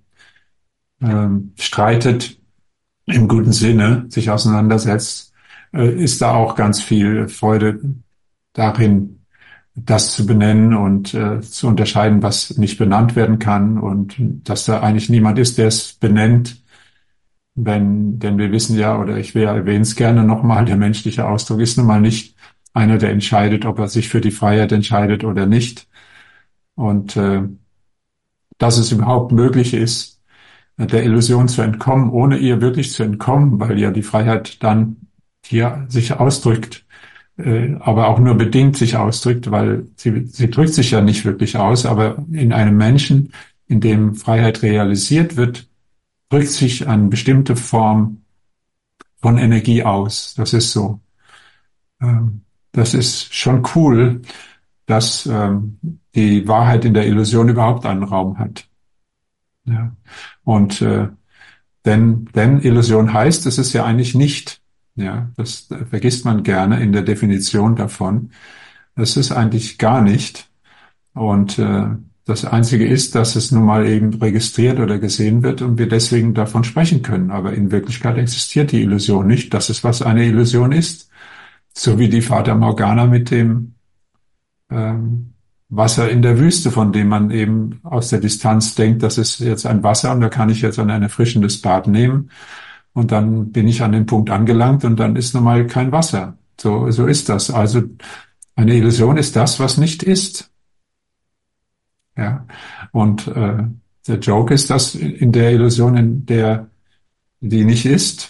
Speaker 1: streitet, im guten Sinne sich auseinandersetzt, ist da auch ganz viel Freude darin, das zu benennen und zu unterscheiden, was nicht benannt werden kann und dass da eigentlich niemand ist, der es benennt. Denn wir wissen ja, oder ich erwähne es gerne nochmal, der menschliche Ausdruck ist nun mal nicht einer, der entscheidet, ob er sich für die Freiheit entscheidet oder nicht. Und dass es überhaupt möglich ist, der Illusion zu entkommen, ohne ihr wirklich zu entkommen, weil ja die Freiheit dann hier sich ausdrückt, aber auch nur bedingt sich ausdrückt, weil sie drückt sich ja nicht wirklich aus, aber in einem Menschen, in dem Freiheit realisiert wird, drückt sich eine bestimmte Form von Energie aus. Das ist so. Das ist schon cool, dass die Wahrheit in der Illusion überhaupt einen Raum hat. Ja. Und denn Illusion heißt, es ist ja eigentlich nicht. Ja, das vergisst man gerne in der Definition davon. Es ist eigentlich gar nicht. Und das Einzige ist, dass es nun mal eben registriert oder gesehen wird und wir deswegen davon sprechen können. Aber in Wirklichkeit existiert die Illusion nicht. Das ist, was eine Illusion ist. So wie die Fata Morgana mit dem ähm, Wasser in der Wüste, von dem man eben aus der Distanz denkt, das ist jetzt ein Wasser und da kann ich jetzt ein erfrischendes Bad nehmen. Und dann bin ich an den Punkt angelangt und dann ist nun mal kein Wasser. So ist das. Also eine Illusion ist das, was nicht ist. Ja. Und der Joke ist, dass in der Illusion, in der die nicht ist,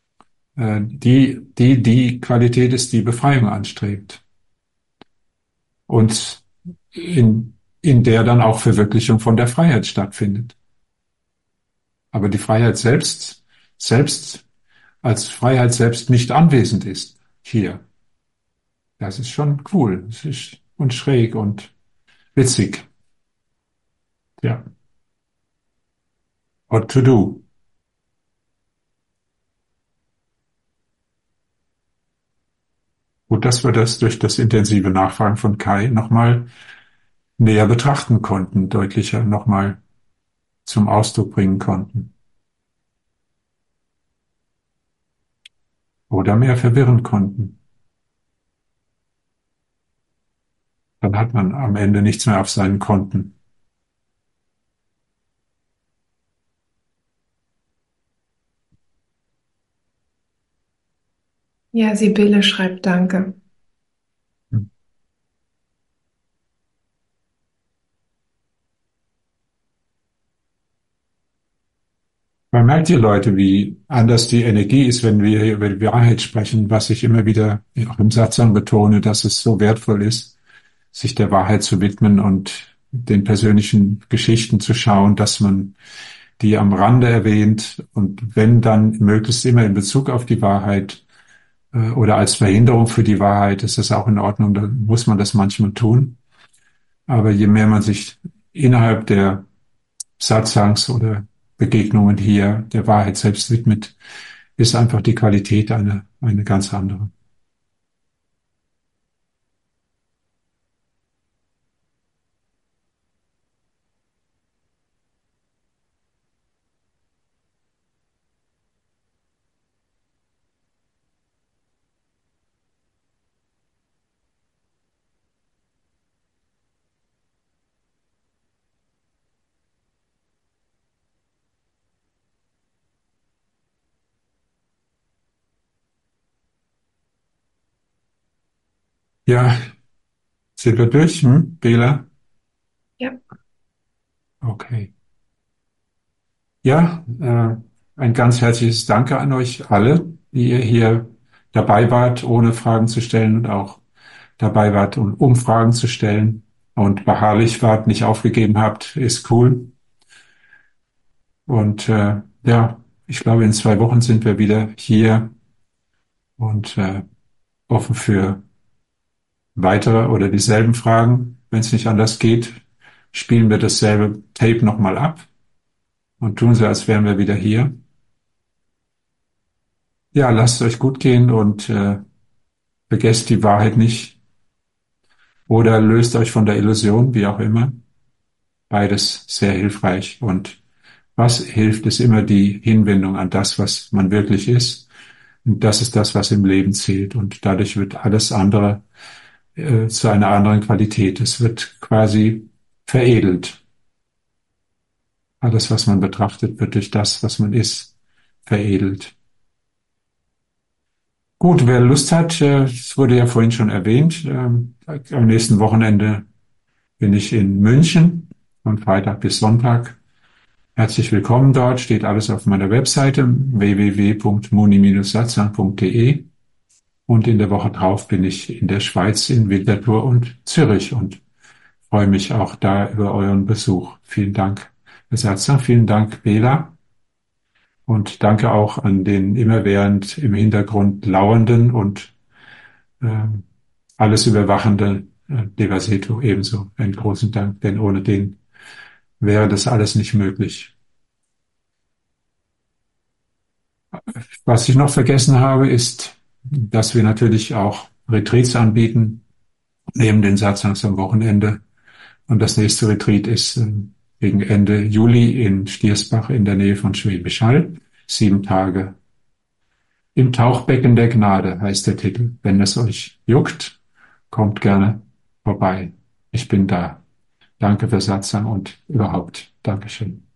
Speaker 1: die Qualität ist, die Befreiung anstrebt. Und in der dann auch Verwirklichung von der Freiheit stattfindet. Aber die Freiheit selbst als Freiheit selbst nicht anwesend ist hier. Das ist schon cool. Es ist und schräg und witzig. Ja. What to do? Gut, dass wir das durch das intensive Nachfragen von Kai nochmal näher betrachten konnten, deutlicher nochmal zum Ausdruck bringen konnten. Oder mehr verwirren konnten. Dann hat man am Ende nichts mehr auf seinen Konten.
Speaker 2: Ja, Sibylle schreibt Danke.
Speaker 1: Man merkt ihr Leute, wie anders die Energie ist, wenn wir hier über die Wahrheit sprechen, was ich immer wieder auch im Satsang betone, dass es so wertvoll ist, sich der Wahrheit zu widmen und den persönlichen Geschichten zu schauen, dass man die am Rande erwähnt und wenn dann möglichst immer in Bezug auf die Wahrheit oder als Verhinderung für die Wahrheit, ist das auch in Ordnung, dann muss man das manchmal tun. Aber je mehr man sich innerhalb der Satsangs oder Begegnungen hier der Wahrheit selbst widmet, ist einfach die Qualität eine ganz andere. Ja, sind wir durch, Bela?
Speaker 2: Ja,
Speaker 1: Okay. Ja, ein ganz herzliches Danke an euch alle, die ihr hier dabei wart, ohne Fragen zu stellen und auch dabei wart, um Fragen zu stellen und beharrlich wart, nicht aufgegeben habt, ist cool. Und ja, ich glaube, in 2 Wochen sind wir wieder hier und offen für weitere oder dieselben Fragen. Wenn es nicht anders geht, spielen wir dasselbe Tape nochmal ab und tun so, als wären wir wieder hier. Ja, lasst es euch gut gehen und vergesst die Wahrheit nicht oder löst euch von der Illusion, wie auch immer. Beides sehr hilfreich. Und was hilft, ist immer die Hinwendung an das, was man wirklich ist. Und das ist das, was im Leben zählt. Und dadurch wird alles andere zu einer anderen Qualität. Es wird quasi veredelt. Alles, was man betrachtet, wird durch das, was man ist, veredelt. Gut, wer Lust hat, es wurde ja vorhin schon erwähnt, am nächsten Wochenende bin ich in München von Freitag bis Sonntag. Herzlich willkommen dort, steht alles auf meiner Webseite www.moni-satzang.de und in der Woche drauf bin ich in der Schweiz in Winterthur und Zürich und freue mich auch da über euren Besuch. Vielen Dank, Herr Satzang, vielen Dank, Bela, und danke auch an den immerwährend im Hintergrund lauernden und äh, alles überwachenden Devaseto ebenso. Einen großen Dank, denn ohne den wäre das alles nicht möglich. Was ich noch vergessen habe, ist, dass wir natürlich auch Retreats anbieten, neben den Satsangs am Wochenende. Und das nächste Retreat ist gegen Ende Juli in Stiersbach in der Nähe von Schwäbisch Hall. 7 Tage im Tauchbecken der Gnade heißt der Titel. Wenn es euch juckt, kommt gerne vorbei. Ich bin da. Danke für Satsang und überhaupt. Dankeschön.